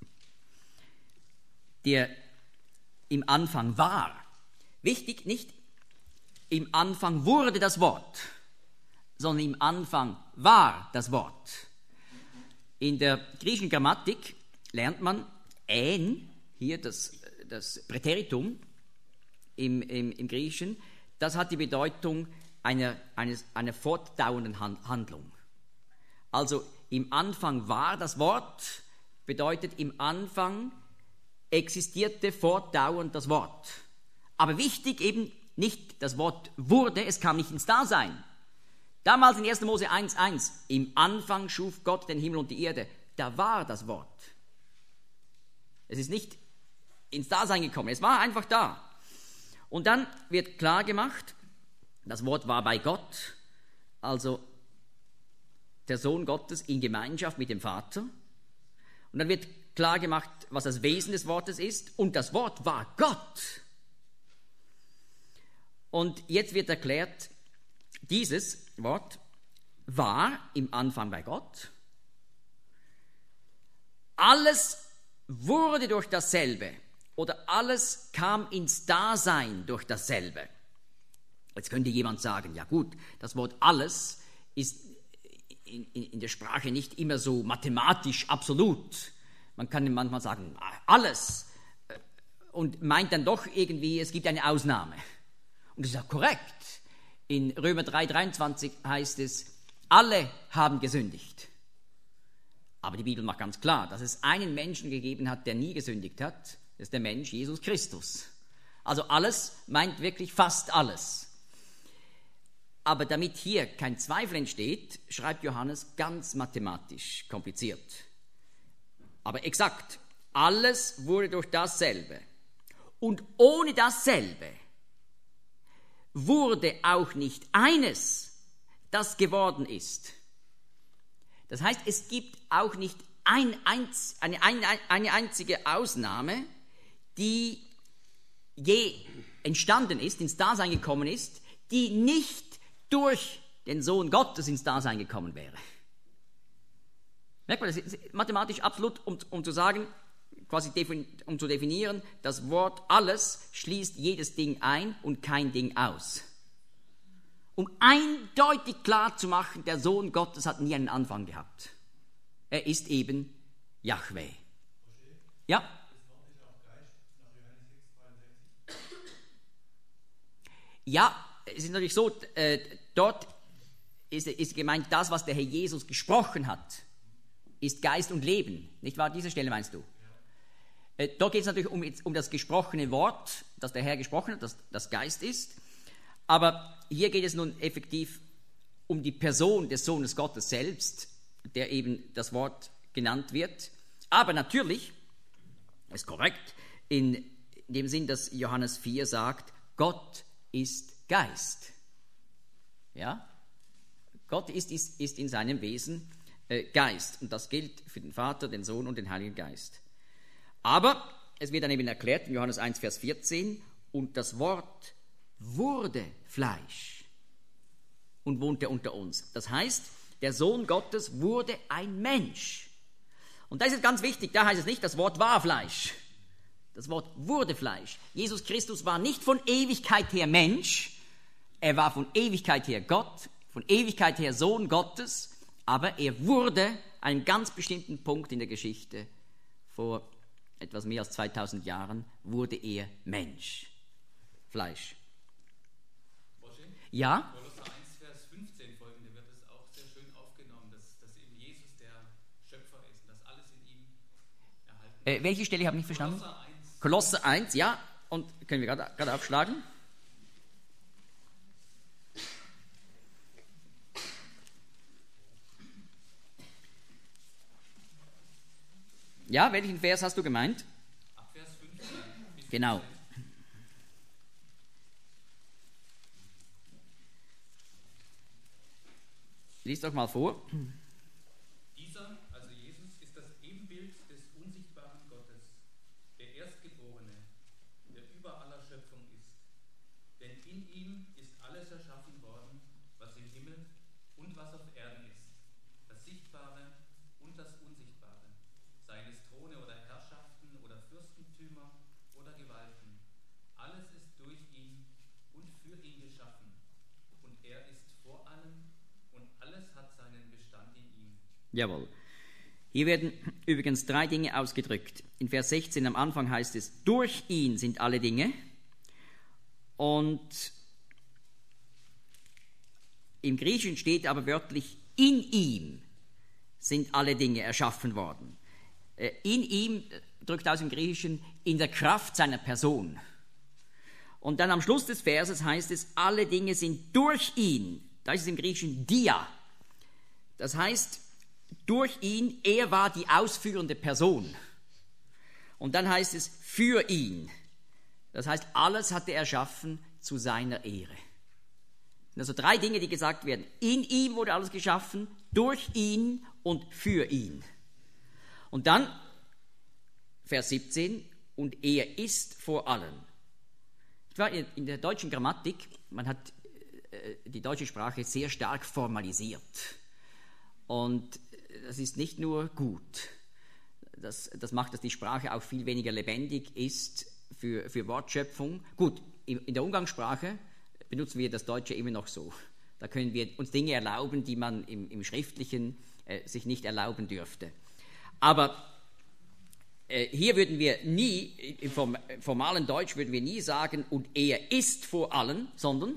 der im Anfang war. Wichtig, nicht im Anfang wurde das Wort, sondern im Anfang war das Wort. In der griechischen Grammatik lernt man ein, hier das, das Präteritum im, im, im Griechischen, das hat die Bedeutung einer, eines, einer fortdauernden Handlung. Also im Anfang war das Wort, bedeutet im Anfang existierte fortdauernd das Wort. Aber wichtig eben nicht das Wort wurde, es kam nicht ins Dasein. Damals in erster Mose eins eins, im Anfang schuf Gott den Himmel und die Erde, da war das Wort. Es ist nicht ins Dasein gekommen, es war einfach da. Und dann wird klar gemacht, das Wort war bei Gott, also der Sohn Gottes in Gemeinschaft mit dem Vater. Und dann wird klar gemacht, was das Wesen des Wortes ist. Und das Wort war Gott. Und jetzt wird erklärt, dieses Wort war im Anfang bei Gott. Alles wurde durch dasselbe oder alles kam ins Dasein durch dasselbe. Jetzt könnte jemand sagen, ja gut, das Wort alles ist in, in, in der Sprache nicht immer so mathematisch absolut. Man kann manchmal sagen, alles, und meint dann doch irgendwie, es gibt eine Ausnahme. Und das ist ja korrekt. In Römer drei dreiundzwanzig heißt es, alle haben gesündigt. Aber die Bibel macht ganz klar, dass es einen Menschen gegeben hat, der nie gesündigt hat. Das ist der Mensch Jesus Christus. Also alles meint wirklich fast alles. Aber damit hier kein Zweifel entsteht, schreibt Johannes ganz mathematisch kompliziert. Aber exakt, alles wurde durch dasselbe. Und ohne dasselbe wurde auch nicht eines, das geworden ist. Das heißt, es gibt auch nicht ein, einz, eine, eine, eine einzige Ausnahme, die je entstanden ist, ins Dasein gekommen ist, die nicht durch den Sohn Gottes ins Dasein gekommen wäre. Merkt man, das ist mathematisch absolut, um, um zu sagen, quasi defin, um zu definieren, das Wort alles schließt jedes Ding ein und kein Ding aus. Um eindeutig klar zu machen, der Sohn Gottes hat nie einen Anfang gehabt. Er ist eben Jahwe. Ja? Ja, es ist natürlich so, äh, dort ist, ist gemeint, das, was der Herr Jesus gesprochen hat, ist Geist und Leben. Nicht wahr? Diese Stelle meinst du? Äh, dort geht es natürlich um, um das gesprochene Wort, das der Herr gesprochen hat, das, das Geist ist. Aber hier geht es nun effektiv um die Person des Sohnes Gottes selbst, der eben das Wort genannt wird. Aber natürlich, ist korrekt, in dem Sinn, dass Johannes vier sagt, Gott ist Geist. Ja? Gott ist, ist, ist in seinem Wesen äh, Geist. Und das gilt für den Vater, den Sohn und den Heiligen Geist. Aber es wird dann eben erklärt in Johannes eins, Vers vierzehn, und das Wort wurde Fleisch und wohnte unter uns. Das heißt, der Sohn Gottes wurde ein Mensch. Und das ist ganz wichtig, da heißt es nicht, das Wort war Fleisch. Das Wort wurde Fleisch. Jesus Christus war nicht von Ewigkeit her Mensch, er war von Ewigkeit her Gott, von Ewigkeit her Sohn Gottes, aber er wurde an einem ganz bestimmten Punkt in der Geschichte, vor etwas mehr als zweitausend Jahren, wurde er Mensch. Fleisch. Ja? Kolosser eins, Vers fünfzehn folgende wird es auch sehr schön aufgenommen, dass, dass eben Jesus der Schöpfer ist, dass alles in ihm erhalten wird. Äh, welche Stelle habe ich nicht verstanden? Kolosser eins. Kolosser eins, ja. Und können wir gerade, gerade aufschlagen? Ja, welchen Vers hast du gemeint? Ab Vers fünfzehn. Genau. Lies doch mal vor. Dieser, also Jesus, ist das Ebenbild des unsichtbaren Gottes, der Erstgeborene, der über aller Schöpfung ist. Denn in ihm ist alles erschaffen worden, was im Himmel und was auf Erden ist, das Sichtbare und das Unsichtbare, seien es Throne oder Herrschaften oder Fürstentümer oder Gewalten. Alles ist durch ihn und für ihn geschaffen, und er ist vor allem, und alles hat seinen Bestand in ihm. Jawohl. Hier werden übrigens drei Dinge ausgedrückt. In Vers sechzehn am Anfang heißt es, durch ihn sind alle Dinge. Und im Griechischen steht aber wörtlich, in ihm sind alle Dinge erschaffen worden. In ihm, drückt aus im Griechischen, in der Kraft seiner Person. Und dann am Schluss des Verses heißt es, alle Dinge sind durch ihn. Da ist es im Griechischen dia. Das heißt, durch ihn, er war die ausführende Person. Und dann heißt es, für ihn. Das heißt, alles hat er erschaffen zu seiner Ehre. Also drei Dinge, die gesagt werden. In ihm wurde alles geschaffen, durch ihn und für ihn. Und dann, Vers siebzehn, und er ist vor allen. Ich war in der deutschen Grammatik, man hat die deutsche Sprache sehr stark formalisiert. Und das ist nicht nur gut. Das, das macht, dass die Sprache auch viel weniger lebendig ist für, für Wortschöpfung. Gut, in der Umgangssprache benutzen wir das Deutsche immer noch so. Da können wir uns Dinge erlauben, die man im, im Schriftlichen äh, sich nicht erlauben dürfte. Aber äh, hier würden wir nie, im form, formalen Deutsch würden wir nie sagen, und er ist vor allen, sondern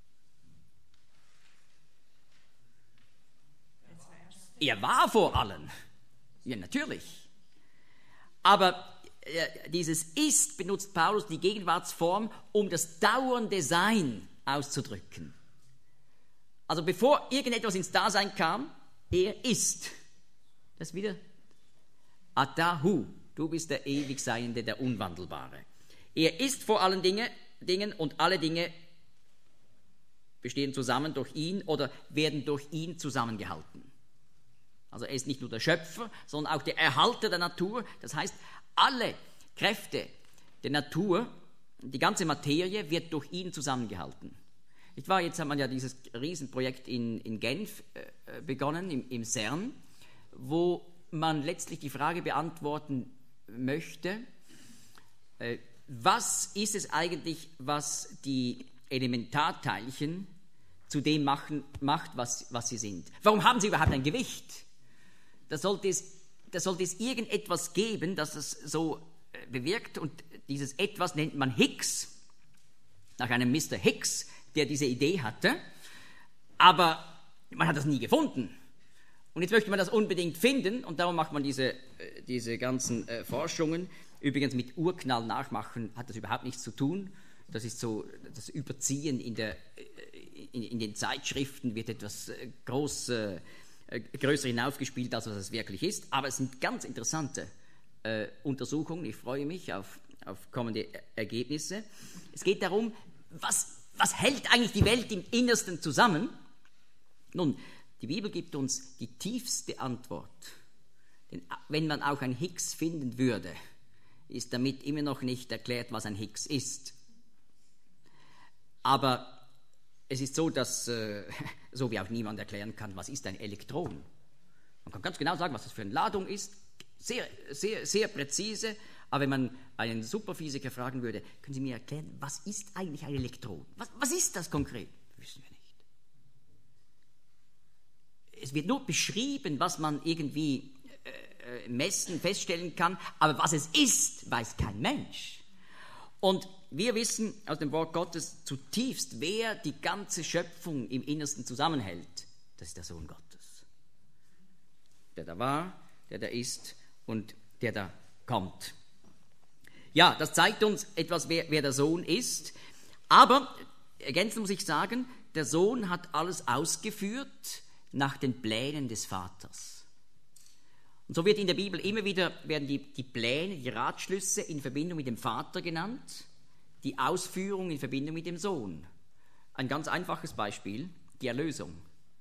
er war vor allen. Ja, natürlich. Aber äh, dieses Ist benutzt Paulus die Gegenwartsform, um das dauernde Sein auszudrücken. Also bevor irgendetwas ins Dasein kam, er ist. Das ist wieder Atahu. Du bist der ewig Seiende, der Unwandelbare. Er ist vor allen Dinge, Dingen und alle Dinge bestehen zusammen durch ihn oder werden durch ihn zusammengehalten. Also er ist nicht nur der Schöpfer, sondern auch der Erhalter der Natur. Das heißt, alle Kräfte der Natur, die ganze Materie wird durch ihn zusammengehalten. Ich war, jetzt hat man ja dieses Riesenprojekt in, in Genf äh, begonnen, im, im CERN, wo man letztlich die Frage beantworten möchte, äh, was ist es eigentlich, was die Elementarteilchen zu dem machen, macht, was, was sie sind? Warum haben sie überhaupt ein Gewicht? Da sollte es, da sollte es irgendetwas geben, das es so bewirkt, und dieses Etwas nennt man Higgs, nach einem Mister Higgs, der diese Idee hatte, aber man hat das nie gefunden. Und jetzt möchte man das unbedingt finden, und darum macht man diese, diese ganzen äh, Forschungen. Übrigens mit Urknall nachmachen hat das überhaupt nichts zu tun. Das ist so, das Überziehen in, der, in, in den Zeitschriften wird etwas äh, groß, äh, größer hinaufgespielt, als was es wirklich ist. Aber es sind ganz interessante äh, Untersuchungen. Ich freue mich auf, auf kommende Ergebnisse. Es geht darum, was, was hält eigentlich die Welt im Innersten zusammen? Nun, die Bibel gibt uns die tiefste Antwort. Denn wenn man auch ein Higgs finden würde, ist damit immer noch nicht erklärt, was ein Higgs ist. Aber es ist so, dass, äh, so wie auch niemand erklären kann, was ist ein Elektron. Man kann ganz genau sagen, was das für eine Ladung ist, sehr, sehr, sehr präzise. Aber wenn man einen Superphysiker fragen würde, können Sie mir erklären, was ist eigentlich ein Elektron? Was, was ist das konkret? Wissen wir nicht. Es wird nur beschrieben, was man irgendwie äh, messen, feststellen kann, aber was es ist, weiß kein Mensch. Und wir wissen aus dem Wort Gottes zutiefst, wer die ganze Schöpfung im Innersten zusammenhält. Das ist der Sohn Gottes. Der da war, der da ist und der da kommt. Ja, das zeigt uns etwas, wer, wer der Sohn ist. Aber, ergänzend muss ich sagen, der Sohn hat alles ausgeführt nach den Plänen des Vaters. Und so wird in der Bibel immer wieder, werden die, die Pläne, die Ratschlüsse in Verbindung mit dem Vater genannt, die Ausführung in Verbindung mit dem Sohn. Ein ganz einfaches Beispiel, die Erlösung.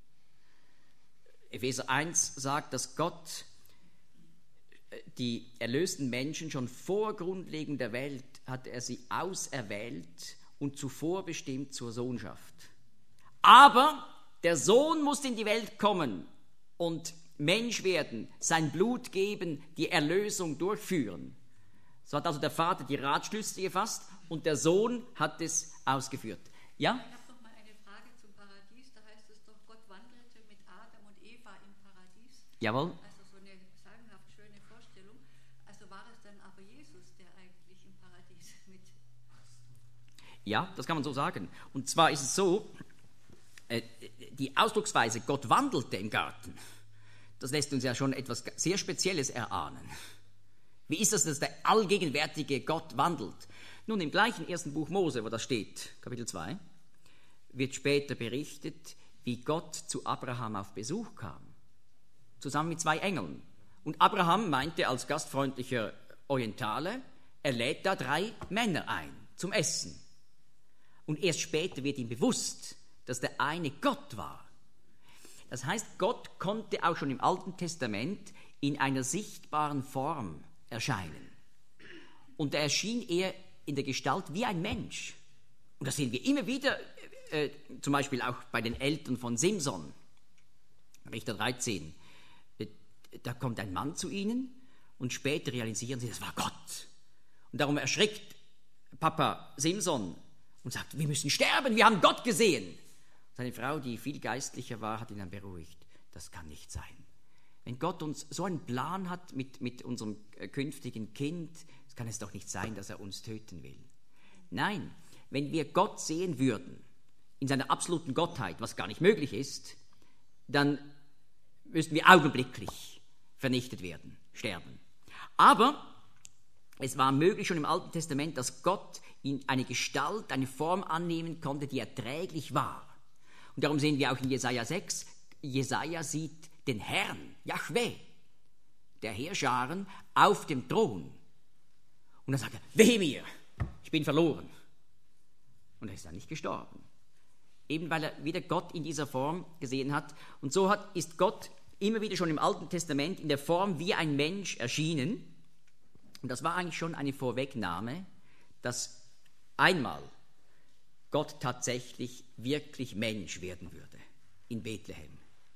Epheser eins sagt, dass Gott die erlösten Menschen schon vor Grundlegung der Welt hat er sie auserwählt und zuvor bestimmt zur Sohnschaft. Aber der Sohn muss in die Welt kommen und Mensch werden, sein Blut geben, die Erlösung durchführen. So hat also der Vater die Ratschlüsse gefasst und der Sohn hat es ausgeführt. Ja? Ich habe noch mal eine Frage zum Paradies. Da heißt es doch, Gott wandelte mit Adam und Eva im Paradies. Jawohl. Also so eine sagenhaft schöne Vorstellung. Also war es dann aber Jesus, der eigentlich im Paradies mit... Ja, das kann man so sagen. Und zwar ist es so, die Ausdrucksweise, Gott wandelte im Garten, das lässt uns ja schon etwas sehr Spezielles erahnen. Wie ist das, dass der allgegenwärtige Gott wandelt? Nun, im gleichen ersten Buch Mose, wo das steht, Kapitel zwei, wird später berichtet, wie Gott zu Abraham auf Besuch kam, zusammen mit zwei Engeln. Und Abraham meinte als gastfreundlicher Orientale, er lädt da drei Männer ein zum Essen. Und erst später wird ihm bewusst, dass der eine Gott war. Das heißt, Gott konnte auch schon im Alten Testament in einer sichtbaren Form erscheinen. Und da erschien er in der Gestalt wie ein Mensch. Und das sehen wir immer wieder, äh, zum Beispiel auch bei den Eltern von Simson, Richter dreizehn. Äh, da kommt ein Mann zu ihnen und später realisieren sie, das war Gott. Und darum erschrickt Papa Simson und sagt, wir müssen sterben, wir haben Gott gesehen. Seine Frau, die viel geistlicher war, hat ihn dann beruhigt. Das kann nicht sein. Wenn Gott uns so einen Plan hat mit, mit unserem künftigen Kind, kann es doch nicht sein, dass er uns töten will. Nein, wenn wir Gott sehen würden, in seiner absoluten Gottheit, was gar nicht möglich ist, dann müssten wir augenblicklich vernichtet werden, sterben. Aber es war möglich schon im Alten Testament, dass Gott in eine Gestalt, eine Form annehmen konnte, die erträglich war. Und darum sehen wir auch in Jesaja sechs, Jesaja sieht den Herrn, Jahwe, der Heerscharen, auf dem Thron. Und dann sagt er, wehe mir, ich bin verloren. Und er ist dann nicht gestorben. Eben weil er wieder Gott in dieser Form gesehen hat. Und so hat, ist Gott immer wieder schon im Alten Testament in der Form wie ein Mensch erschienen. Und das war eigentlich schon eine Vorwegnahme, dass einmal Gott tatsächlich wirklich Mensch werden würde in Bethlehem.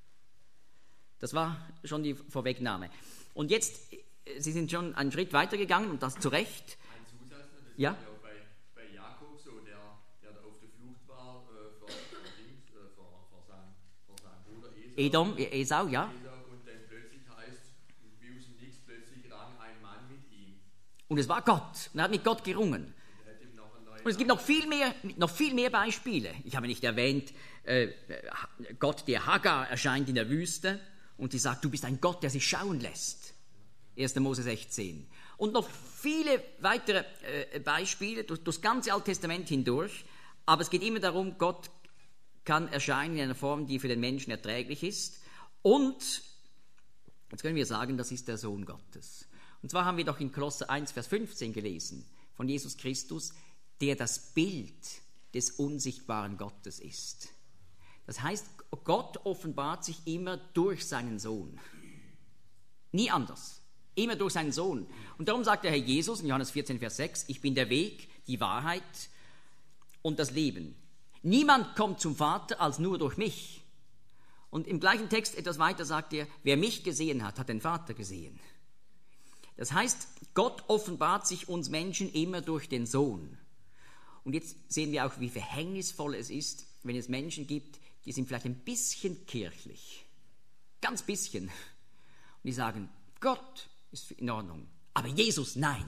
Das war schon die Vorwegnahme. Und jetzt, Sie sind schon einen Schritt weiter gegangen und das zu Recht. Ein Zusatz, das ja? war ja auch bei, bei Jakob so, der, der da auf der Flucht war äh, vor, vor, Dings, äh, vor, vor, seinem, vor seinem Bruder Esau. Edom, Esau, ja. Und dann plötzlich heißt, wie aus dem Nichts, plötzlich rang ein Mann mit ihm. Und es war Gott. Und er hat mit Gott gerungen. Und es gibt noch viel mehr, noch viel mehr Beispiele. Ich habe nicht erwähnt, äh, Gott, der Hagar erscheint in der Wüste und sie sagt, du bist ein Gott, der sich schauen lässt. erster Mose sechzehn. Und noch viele weitere äh, Beispiele durch, durch das ganze Alte Testament hindurch. Aber es geht immer darum, Gott kann erscheinen in einer Form, die für den Menschen erträglich ist. Und, jetzt können wir sagen, das ist der Sohn Gottes. Und zwar haben wir doch in Kolosser eins, Vers fünfzehn gelesen, von Jesus Christus, der das Bild des unsichtbaren Gottes ist. Das heißt, Gott offenbart sich immer durch seinen Sohn. Nie anders. Immer durch seinen Sohn. Und darum sagt der Herr Jesus in Johannes vierzehn, Vers sechs, ich bin der Weg, die Wahrheit und das Leben. Niemand kommt zum Vater als nur durch mich. Und im gleichen Text etwas weiter sagt er, wer mich gesehen hat, hat den Vater gesehen. Das heißt, Gott offenbart sich uns Menschen immer durch den Sohn. Und jetzt sehen wir auch, wie verhängnisvoll es ist, wenn es Menschen gibt, die sind vielleicht ein bisschen kirchlich. Ganz bisschen. Und die sagen, Gott ist in Ordnung, aber Jesus, nein.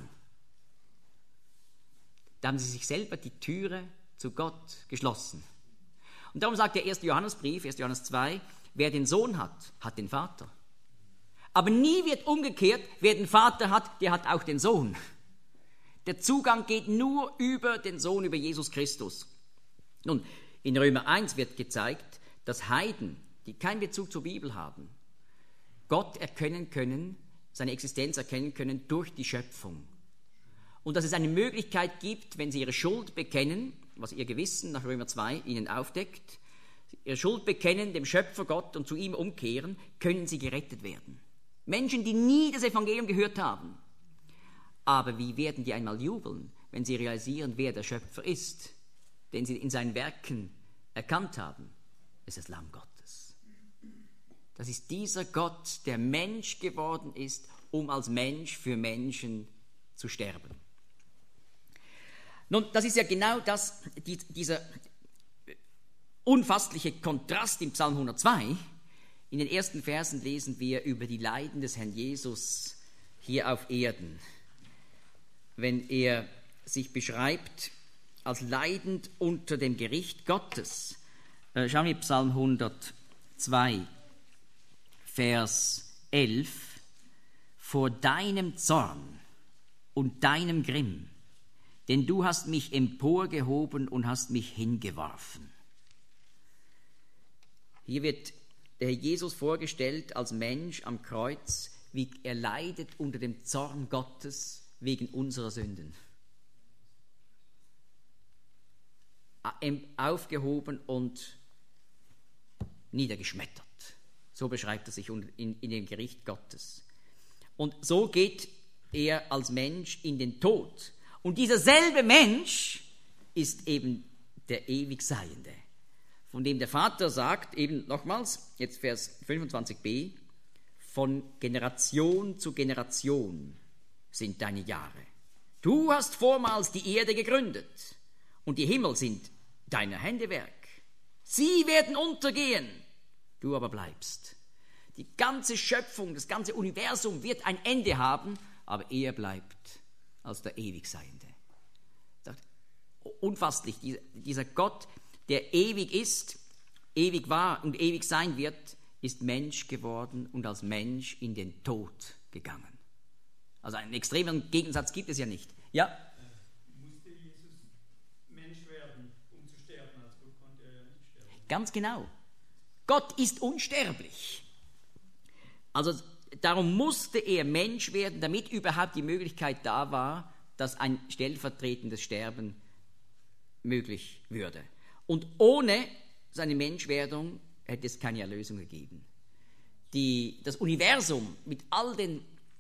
Da haben sie sich selber die Türe zu Gott geschlossen. Und darum sagt der erste Johannesbrief, erster Johannes zwei, wer den Sohn hat, hat den Vater. Aber nie wird umgekehrt, wer den Vater hat, der hat auch den Sohn. Der Zugang geht nur über den Sohn, über Jesus Christus. Nun, in Römer eins wird gezeigt, dass Heiden, die keinen Bezug zur Bibel haben, Gott erkennen können, seine Existenz erkennen können durch die Schöpfung. Und dass es eine Möglichkeit gibt, wenn sie ihre Schuld bekennen, was ihr Gewissen nach Römer zwei ihnen aufdeckt, ihre Schuld bekennen dem Schöpfer Gott und zu ihm umkehren, können sie gerettet werden. Menschen, die nie das Evangelium gehört haben. Aber wie werden die einmal jubeln, wenn sie realisieren, wer der Schöpfer ist, den sie in seinen Werken erkannt haben? Es ist das Lamm Gottes. Das ist dieser Gott, der Mensch geworden ist, um als Mensch für Menschen zu sterben. Nun, das ist ja genau das, die, dieser unfassliche Kontrast im Psalm hundertzwei. In den ersten Versen lesen wir über die Leiden des Herrn Jesus hier auf Erden. Wenn er sich beschreibt als leidend unter dem Gericht Gottes. Äh, schauen wir Psalm hundertzwei, Vers elf, vor deinem Zorn und deinem Grimm, denn du hast mich emporgehoben und hast mich hingeworfen. Hier wird der Herr Jesus vorgestellt als Mensch am Kreuz, wie er leidet unter dem Zorn Gottes wegen unserer Sünden. Aufgehoben und niedergeschmettert. So beschreibt er sich in, in dem Gericht Gottes. Und so geht er als Mensch in den Tod. Und dieser selbe Mensch ist eben der ewig Seiende, von dem der Vater sagt, eben nochmals, jetzt Vers fünfundzwanzig b, von Generation zu Generation sind deine Jahre. Du hast vormals die Erde gegründet und die Himmel sind deiner Hände Werk. Sie werden untergehen, du aber bleibst. Die ganze Schöpfung, das ganze Universum wird ein Ende haben, aber er bleibt als der Ewigseiende. Unfasslich, dieser Gott, der ewig ist, ewig war und ewig sein wird, ist Mensch geworden und als Mensch in den Tod gegangen. Also einen extremen Gegensatz gibt es ja nicht. Ja? Musste Jesus Mensch werden, um zu sterben? Als Gott konnte er ja nicht sterben. Ganz genau. Gott ist unsterblich. Also darum musste er Mensch werden, damit überhaupt die Möglichkeit da war, dass ein stellvertretendes Sterben möglich würde. Und ohne seine Menschwerdung hätte es keine Erlösung gegeben. Die, das Universum mit all den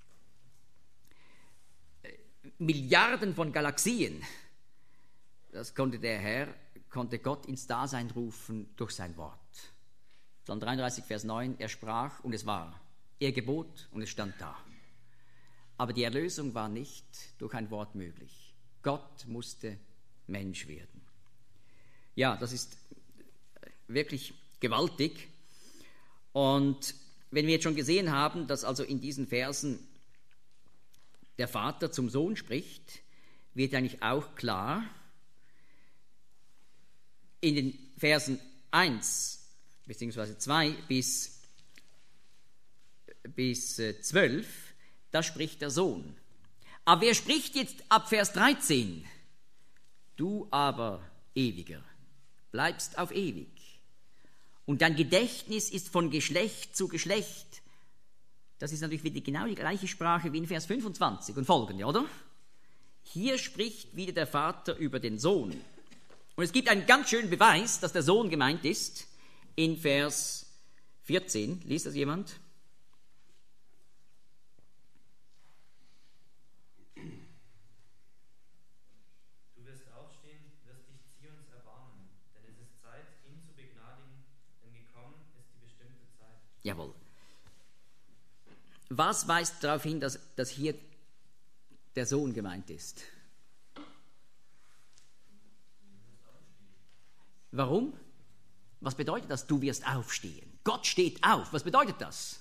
Milliarden von Galaxien, das konnte der Herr, konnte Gott ins Dasein rufen durch sein Wort. Psalm dreiunddreißig, Vers neun, er sprach und es war. Er gebot und es stand da. Aber die Erlösung war nicht durch ein Wort möglich. Gott musste Mensch werden. Ja, das ist wirklich gewaltig. Und wenn wir jetzt schon gesehen haben, dass also in diesen Versen der Vater zum Sohn spricht, wird eigentlich auch klar, in den Versen eins bzw. zwei bis, bis zwölf, da spricht der Sohn. Aber wer spricht jetzt ab Vers dreizehn? Du aber, Ewiger, bleibst auf ewig. Und dein Gedächtnis ist von Geschlecht zu Geschlecht. Das ist natürlich wieder genau die gleiche Sprache wie in Vers fünfundzwanzig und folgende, oder? Hier spricht wieder der Vater über den Sohn. Und es gibt einen ganz schönen Beweis, dass der Sohn gemeint ist, in Vers vierzehn. Liest das jemand? Du wirst aufstehen, wirst dich Zions erbarmen, denn es ist Zeit, ihn zu begnadigen, denn gekommen ist die bestimmte Zeit. Jawohl. Was weist darauf hin, dass, dass hier der Sohn gemeint ist? Warum? Was bedeutet das? Du wirst aufstehen. Gott steht auf. Was bedeutet das?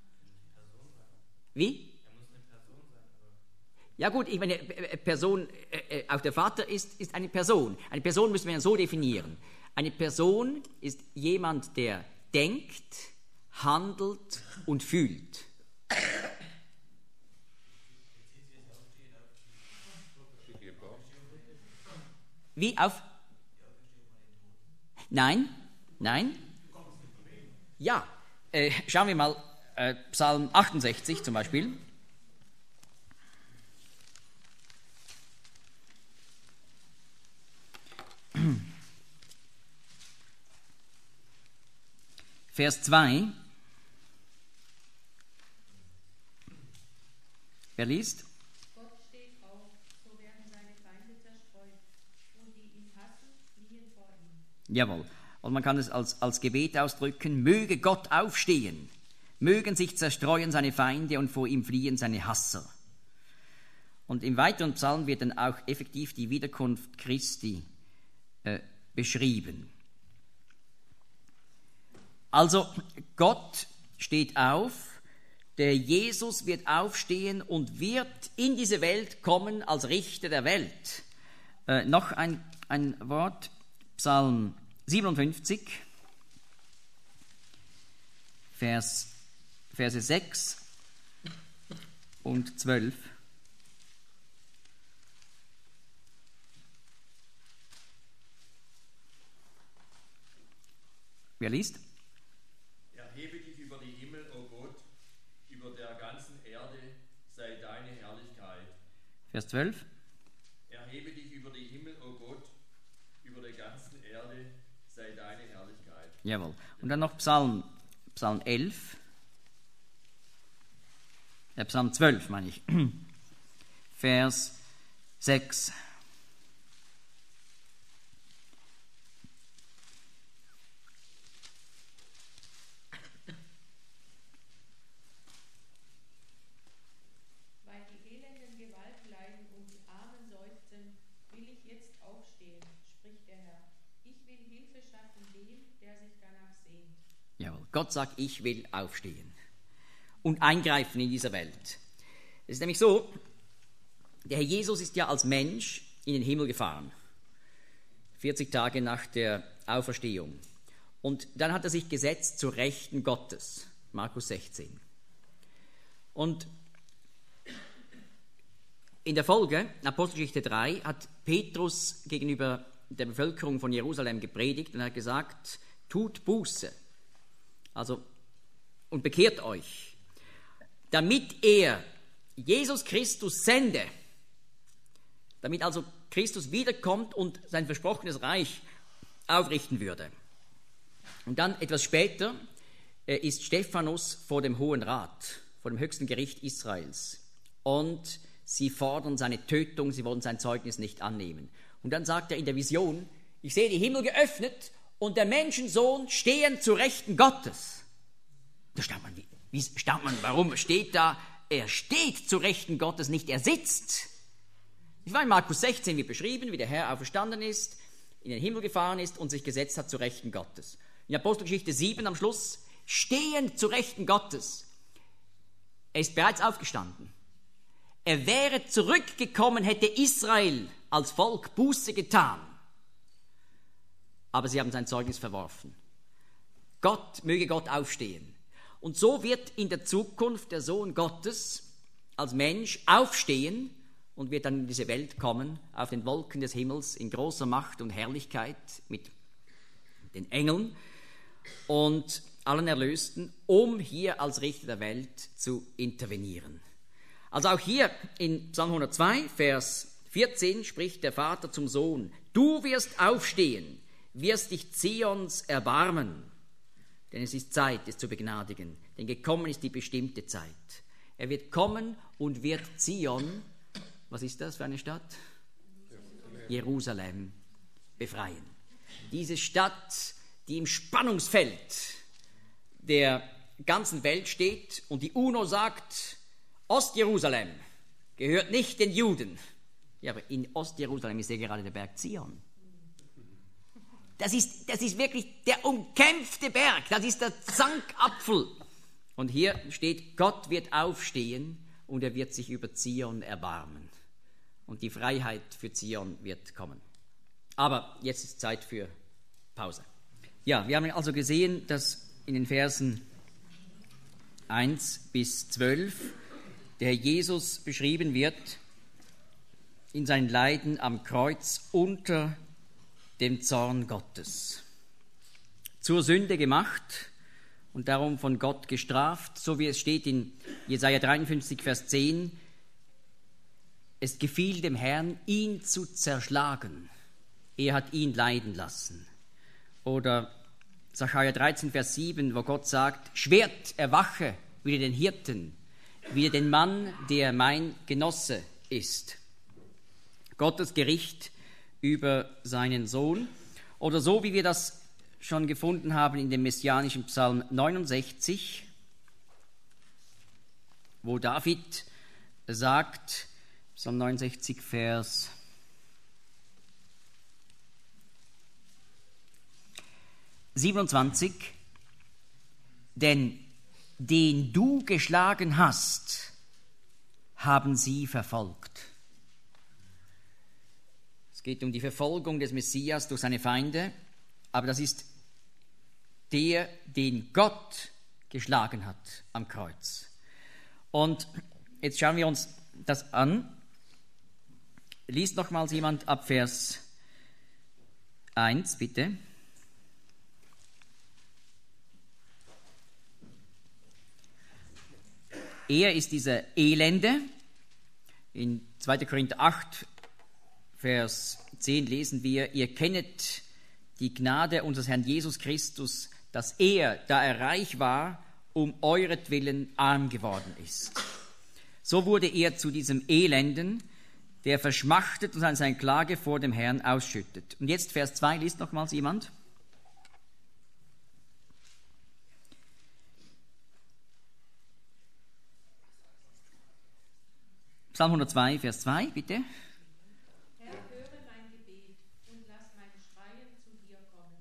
Wie? Ja gut, ich meine, Person, äh, auch der Vater ist, ist eine Person. Eine Person müssen wir ja so definieren. Eine Person ist jemand, der denkt, handelt und fühlt. Wie auf? Nein, nein. Ja, äh, schauen wir mal äh, Psalm achtundsechzig zum Beispiel. Vers zwei. Wer liest? Gott steht auf, so werden seine Feinde zerstreut, und die ihn hassen, fliehen vor ihm. Jawohl. Und man kann es als, als Gebet ausdrücken, möge Gott aufstehen, mögen sich zerstreuen seine Feinde und vor ihm fliehen seine Hasser. Und im weiteren Psalm wird dann auch effektiv die Wiederkunft Christi äh, beschrieben. Also Gott steht auf, der Jesus wird aufstehen und wird in diese Welt kommen als Richter der Welt. Äh, noch ein, ein Wort, Psalm siebenundfünfzig, Vers, Verse sechs und zwölf. Wer liest? Erhebe dich über die Himmel, o Gott, über der ganzen Erde sei deine Herrlichkeit. Vers zwölf. Erhebe dich über die Himmel, o Gott, über der ganzen Erde sei deine Herrlichkeit. Jawohl. Und dann noch Psalm, Psalm elf. Äh, Psalm zwölf meine ich. Vers sechs. Weil die Elenden Gewalt leiden und die Armen seufzen, will ich jetzt aufstehen, spricht der Herr. Ich will Hilfe schaffen dem, der sich danach sehnt. Jawohl. Gott sagt, ich will aufstehen und eingreifen in dieser Welt. Es ist nämlich so, der Herr Jesus ist ja als Mensch in den Himmel gefahren, vierzig Tage nach der Auferstehung. Und dann hat er sich gesetzt zur Rechten Gottes, Markus sechzehn. Und in der Folge, Apostelgeschichte drei, hat Petrus gegenüber der Bevölkerung von Jerusalem gepredigt und hat gesagt, tut Buße, also und bekehrt euch, damit er Jesus Christus sende, damit also Christus wiederkommt und sein versprochenes Reich aufrichten würde. Und dann etwas später äh, ist Stephanus vor dem Hohen Rat, vor dem höchsten Gericht Israels. Und sie fordern seine Tötung, sie wollen sein Zeugnis nicht annehmen. Und dann sagt er in der Vision, ich sehe die Himmel geöffnet und der Menschensohn stehen zu Rechten Gottes. Da staunt man, wie, wie staunt man, warum steht da, er steht zu Rechten Gottes, nicht er sitzt. Ich war in Markus sechzehn wie beschrieben, wie der Herr auferstanden ist, in den Himmel gefahren ist und sich gesetzt hat zu Rechten Gottes. In Apostelgeschichte sieben am Schluss, stehend zu Rechten Gottes. Er ist bereits aufgestanden. Er wäre zurückgekommen, hätte Israel als Volk Buße getan. Aber sie haben sein Zeugnis verworfen. Gott, möge Gott aufstehen. Und so wird in der Zukunft der Sohn Gottes als Mensch aufstehen und wird dann in diese Welt kommen, auf den Wolken des Himmels, in großer Macht und Herrlichkeit mit den Engeln und allen Erlösten, um hier als Richter der Welt zu intervenieren. Also auch hier in Psalm hundertzwei, Vers vierzehn, spricht der Vater zum Sohn, du wirst aufstehen, wirst dich Zions erbarmen, denn es ist Zeit, es zu begnadigen, denn gekommen ist die bestimmte Zeit. Er wird kommen und wird Zion, was ist das für eine Stadt? Jerusalem, Jerusalem befreien. Diese Stadt, die im Spannungsfeld der ganzen Welt steht und die UNO sagt, Ostjerusalem gehört nicht den Juden. Ja, aber in Ostjerusalem ist ja gerade der Berg Zion. Das ist, das ist wirklich der umkämpfte Berg, das ist der Zankapfel. Und hier steht, Gott wird aufstehen und er wird sich über Zion erbarmen. Und die Freiheit für Zion wird kommen. Aber jetzt ist Zeit für Pause. Ja, wir haben also gesehen, dass in den Versen eins bis zwölf der Herr Jesus beschrieben wird in seinen Leiden am Kreuz unter dem Zorn Gottes. Zur Sünde gemacht und darum von Gott gestraft, so wie es steht in Jesaja dreiundfünfzig, Vers zehn, es gefiel dem Herrn, ihn zu zerschlagen. Er hat ihn leiden lassen. Oder Sacharja dreizehn, Vers sieben, wo Gott sagt, Schwert, erwache, wieder den Hirten, wieder den Mann, der mein Genosse ist. Gottes Gericht über seinen Sohn. Oder so, wie wir das schon gefunden haben in dem messianischen Psalm neunundsechzig, wo David sagt, Psalm neunundsechzig, Vers siebenundzwanzig, denn den du geschlagen hast, haben sie verfolgt. Es geht um die Verfolgung des Messias durch seine Feinde, aber das ist der, den Gott geschlagen hat am Kreuz. Und jetzt schauen wir uns das an. Liest nochmals jemand ab Vers eins, bitte. Er ist dieser Elende. In zweiter Korinther acht, Vers zehn lesen wir, ihr kennet die Gnade unseres Herrn Jesus Christus, dass er, da er reich war, um euretwillen arm geworden ist. So wurde er zu diesem Elenden, der verschmachtet und seine Klage vor dem Herrn ausschüttet. Und jetzt Vers zwei, liest nochmals jemand. Psalm hundertzwei, Vers zwei, bitte. Herr, höre mein Gebet und lass mein Schreien zu dir kommen.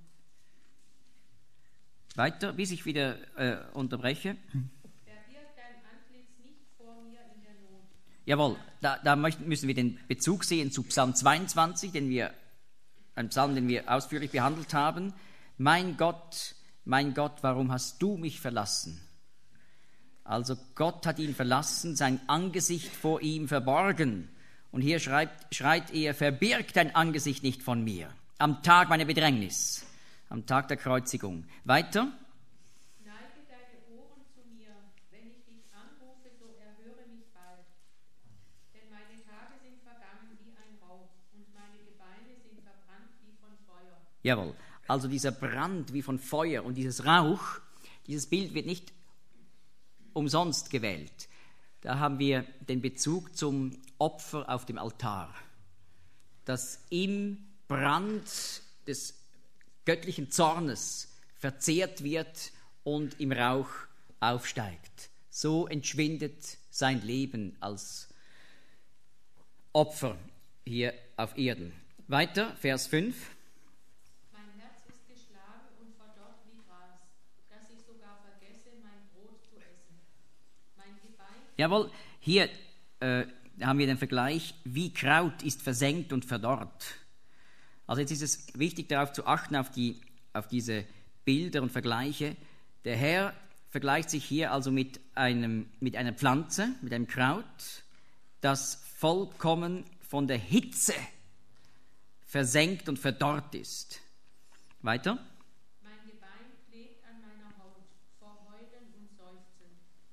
Weiter, bis ich wieder äh, unterbreche. Verbirg dein Antlitz nicht vor mir in der Not. Jawohl, da, da möchten, müssen wir den Bezug sehen zu Psalm zweiundzwanzig, den wir, ein Psalm, den wir ausführlich behandelt haben. Mein Gott, mein Gott, warum hast du mich verlassen? Also Gott hat ihn verlassen, sein Angesicht vor ihm verborgen. Und hier schreibt, schreit er, verbirg dein Angesicht nicht von mir. Am Tag meiner Bedrängnis, am Tag der Kreuzigung. Weiter. Neige deine Ohren zu mir, wenn ich dich anrufe, so erhöre mich bald. Denn meine Tage sind vergangen wie ein Rauch und meine Gebeine sind verbrannt wie von Feuer. Jawohl, also dieser Brand wie von Feuer und dieses Rauch, dieses Bild wird nicht umsonst gewählt. Da haben wir den Bezug zum Opfer auf dem Altar, das im Brand des göttlichen Zornes verzehrt wird und im Rauch aufsteigt. So entschwindet sein Leben als Opfer hier auf Erden. Weiter, Vers fünf. Mein Herz ist geschlagen und verdorrt wie Gras, dass ich sogar vergesse, mein Brot zu essen. Mein Gebein. Jawohl, hier äh, haben wir den Vergleich, wie Kraut ist versengt und verdorrt. Also jetzt ist es wichtig, darauf zu achten, auf, die, auf diese Bilder und Vergleiche. Der Herr vergleicht sich hier also mit, einem, mit einer Pflanze, mit einem Kraut, das vollkommen von der Hitze versengt und verdorrt ist. Weiter. Mein Gebein klebt an meiner Haut, vor Heulen und Seufzen.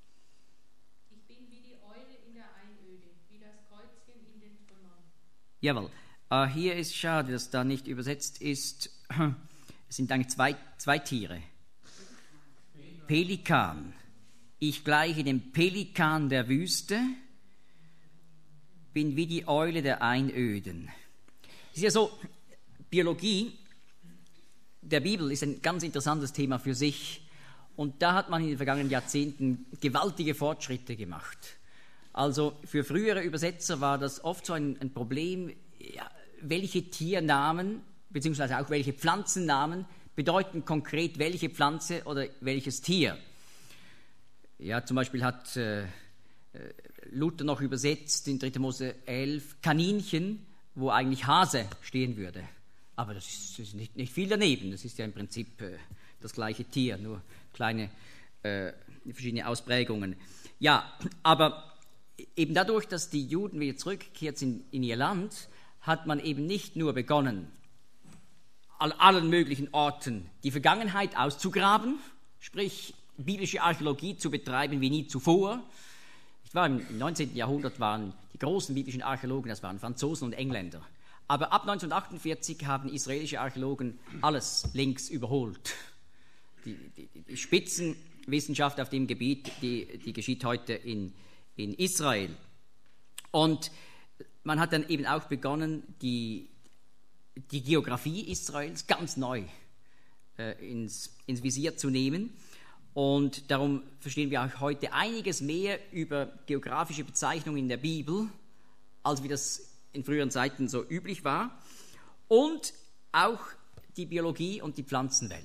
Ich bin wie die Eule in der Einöde, wie das Kreuzchen in den Trümmern. Jawohl. Uh, hier ist schade, dass da nicht übersetzt ist. Es sind eigentlich zwei, zwei Tiere. Pelikan. Ich gleiche dem Pelikan der Wüste, bin wie die Eule der Einöden. Es ist ja so, Biologie der Bibel ist ein ganz interessantes Thema für sich. Und da hat man in den vergangenen Jahrzehnten gewaltige Fortschritte gemacht. Also für frühere Übersetzer war das oft so ein, ein Problem, ja, welche Tiernamen beziehungsweise auch welche Pflanzennamen bedeuten konkret welche Pflanze oder welches Tier. Ja, zum Beispiel hat äh, Luther noch übersetzt in dritter Mose elf Kaninchen, wo eigentlich Hase stehen würde. Aber das ist, das ist nicht, nicht viel daneben. Das ist ja im Prinzip äh, das gleiche Tier, nur kleine äh, verschiedene Ausprägungen. Ja, aber eben dadurch, dass die Juden wieder zurückgekehrt sind in ihr Land, hat man eben nicht nur begonnen, an allen möglichen Orten die Vergangenheit auszugraben, sprich biblische Archäologie zu betreiben wie nie zuvor. Im neunzehnten Jahrhundert waren die großen biblischen Archäologen, das waren Franzosen und Engländer. Aber ab neunzehnhundertachtundvierzig haben israelische Archäologen alles links überholt. Die, die, die Spitzenwissenschaft auf dem Gebiet, die, die geschieht heute in, in Israel. Und man hat dann eben auch begonnen, die, die Geografie Israels ganz neu äh, ins, ins Visier zu nehmen. Und darum verstehen wir auch heute einiges mehr über geografische Bezeichnungen in der Bibel, als wie das in früheren Zeiten so üblich war. Und auch die Biologie und die Pflanzenwelt.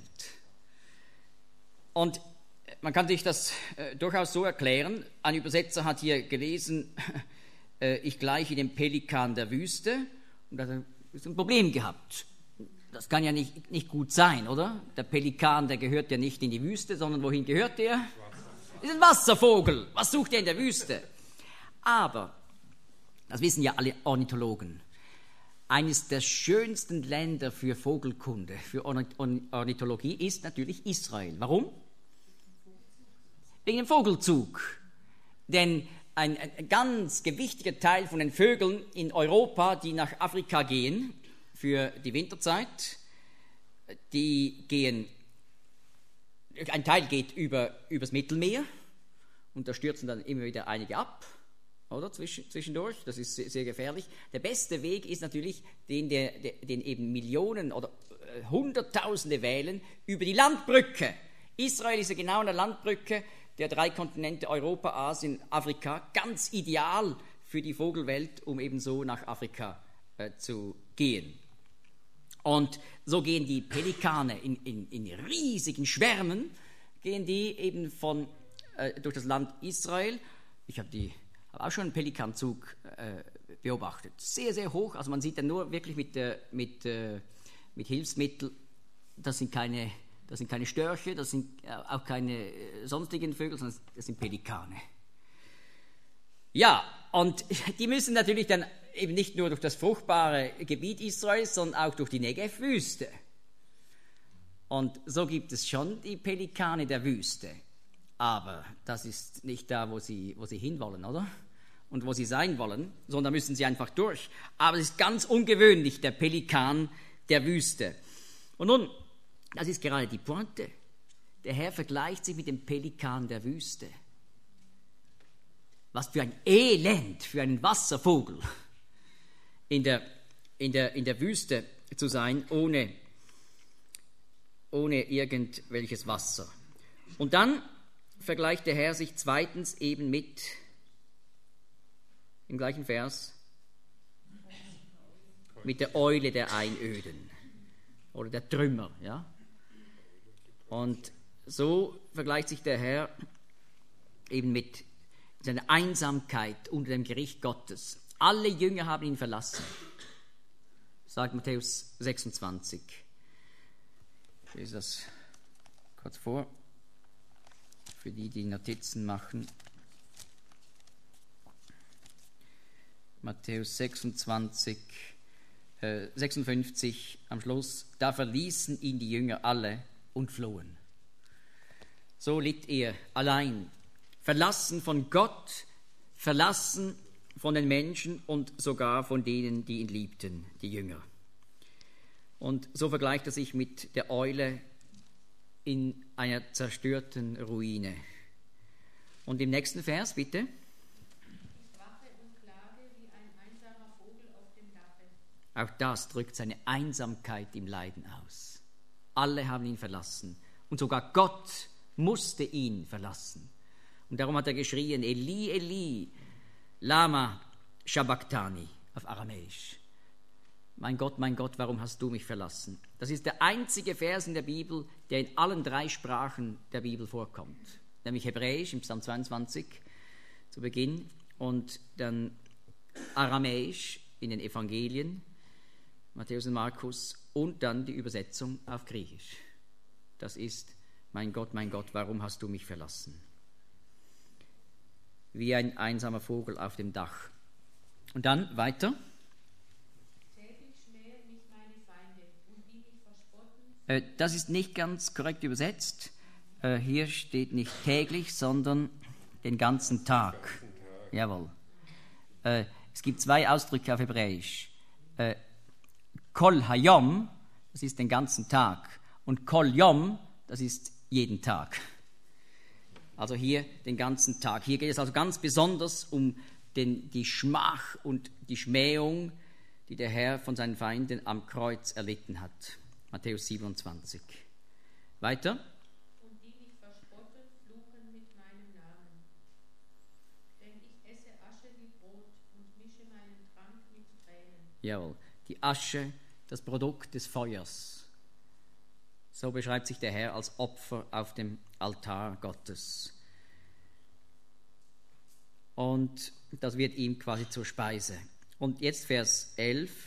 Und man kann sich das äh, durchaus so erklären. Ein Übersetzer hat hier gelesen, äh, ich gleiche dem Pelikan der Wüste. Und da hat er ein Problem gehabt. Das kann ja nicht, nicht gut sein, oder? Der Pelikan, der gehört ja nicht in die Wüste, sondern wohin gehört der? Das ist ein Wasservogel. Was sucht er in der Wüste? Aber, das wissen ja alle Ornithologen, eines der schönsten Länder für Vogelkunde, für Ornithologie ist natürlich Israel. Warum? Wegen dem Vogelzug. Denn ein, ein ganz gewichtiger Teil von den Vögeln in Europa, die nach Afrika gehen für die Winterzeit, die gehen, ein Teil geht über übers Mittelmeer und da stürzen dann immer wieder einige ab, oder zwischendurch. Das ist sehr, sehr gefährlich. Der beste Weg ist natürlich, den, der, der, den eben Millionen oder äh, Hunderttausende wählen, über die Landbrücke. Israel ist ja genau an der Landbrücke der drei Kontinente Europa, Asien, Afrika, ganz ideal für die Vogelwelt, um eben so nach Afrika äh, zu gehen. Und so gehen die Pelikane in, in, in riesigen Schwärmen, gehen die eben von, äh, durch das Land Israel. Ich habe die habe auch schon einen Pelikanzug äh, beobachtet. Sehr, sehr hoch. Also man sieht dann nur wirklich mit, äh, mit, äh, mit Hilfsmitteln, das sind keine, das sind keine Störche, das sind äh, auch keine äh, sonstigen Vögel, sondern das sind Pelikane. Ja, und die müssen natürlich dann eben nicht nur durch das fruchtbare Gebiet Israels, sondern auch durch die Negev-Wüste. Und so gibt es schon die Pelikane der Wüste. Aber das ist nicht da, wo sie, wo sie hinwollen, oder? Und wo sie sein wollen, sondern da müssen sie einfach durch. Aber es ist ganz ungewöhnlich, der Pelikan der Wüste. Und nun, das ist gerade die Pointe. Der Herr vergleicht sich mit dem Pelikan der Wüste. Was für ein Elend für einen Wasservogel in der, in der, in der Wüste zu sein, ohne, ohne irgendwelches Wasser. Und dann vergleicht der Herr sich zweitens eben mit, im gleichen Vers, mit der Eule der Einöden oder der Trümmer. Ja? Und so vergleicht sich der Herr eben mit seiner Einsamkeit unter dem Gericht Gottes. Alle Jünger haben ihn verlassen, sagt Matthäus sechsundzwanzig. Ich lese das kurz vor. Für die, die Notizen machen. Matthäus sechsundzwanzig, äh, sechsundfünfzig am Schluss. Da verließen ihn die Jünger alle und flohen. So litt er allein, verlassen von Gott, verlassen von den Menschen und sogar von denen, die ihn liebten, die Jünger. Und so vergleicht er sich mit der Eule in einer zerstörten Ruine. Und im nächsten Vers, bitte. Ich wache und klage wie ein einsamer Vogel auf dem Dache. Auch das drückt seine Einsamkeit im Leiden aus. Alle haben ihn verlassen. Und sogar Gott musste ihn verlassen. Und darum hat er geschrien, Eli, Eli, lama sabachthani, auf Aramäisch. Mein Gott, mein Gott, warum hast du mich verlassen? Das ist der einzige Vers in der Bibel, der in allen drei Sprachen der Bibel vorkommt. Nämlich Hebräisch im Psalm zweiundzwanzig zu Beginn und dann Aramäisch in den Evangelien, Matthäus und Markus, und dann die Übersetzung auf Griechisch. Das ist, mein Gott, mein Gott, warum hast du mich verlassen? Wie ein einsamer Vogel auf dem Dach. Und dann weiter. Das ist nicht ganz korrekt übersetzt. Hier steht nicht täglich, sondern den ganzen Tag. Jawohl. Es gibt zwei Ausdrücke auf Hebräisch. Kol hayom, das ist den ganzen Tag. Und Kol yom, das ist jeden Tag. Also hier den ganzen Tag. Hier geht es also ganz besonders um den, die Schmach und die Schmähung, die der Herr von seinen Feinden am Kreuz erlitten hat. Matthäus siebenundzwanzig. Weiter. Und die mich verspotten, fluchen mit meinem Namen. Denn ich esse Asche wie Brot und mische meinen Trank mit Tränen. Jawohl, die Asche, das Produkt des Feuers. So beschreibt sich der Herr als Opfer auf dem Altar Gottes. Und das wird ihm quasi zur Speise. Und jetzt Vers elf.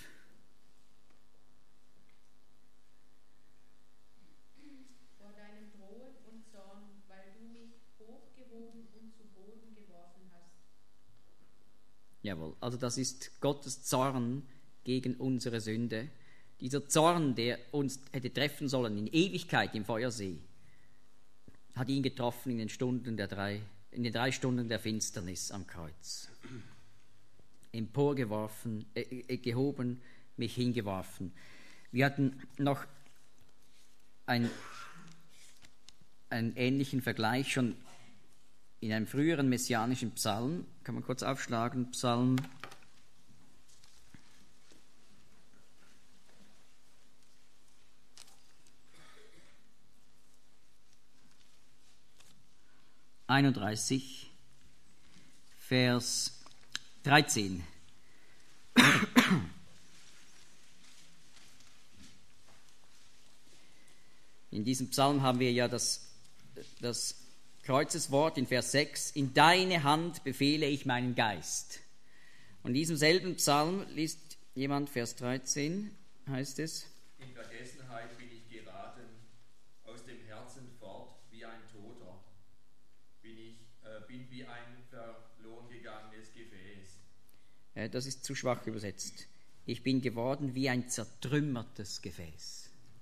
Jawohl, also das ist Gottes Zorn gegen unsere Sünde. Dieser Zorn, der uns hätte treffen sollen in Ewigkeit im Feuersee, hat ihn getroffen in den Stunden der drei, in den drei Stunden der Finsternis am Kreuz. Emporgeworfen, äh, gehoben, mich hingeworfen. Wir hatten noch ein, einen ähnlichen Vergleich schon in einem früheren messianischen Psalm. Kann man kurz aufschlagen, Psalm einunddreißig, Vers dreizehn. In diesem Psalm haben wir ja das, das Kreuzeswort in Vers sechs: In deine Hand befehle ich meinen Geist. Und in diesem selben Psalm liest jemand Vers dreizehn, heißt es: In Vergessenheit bin ich geraten, aus dem Herzen fort wie ein Toter. Bin ich äh, bin wie ein verloren gegangenes Gefäß. Äh, das ist zu schwach übersetzt. Ich bin geworden wie ein zertrümmertes Gefäß.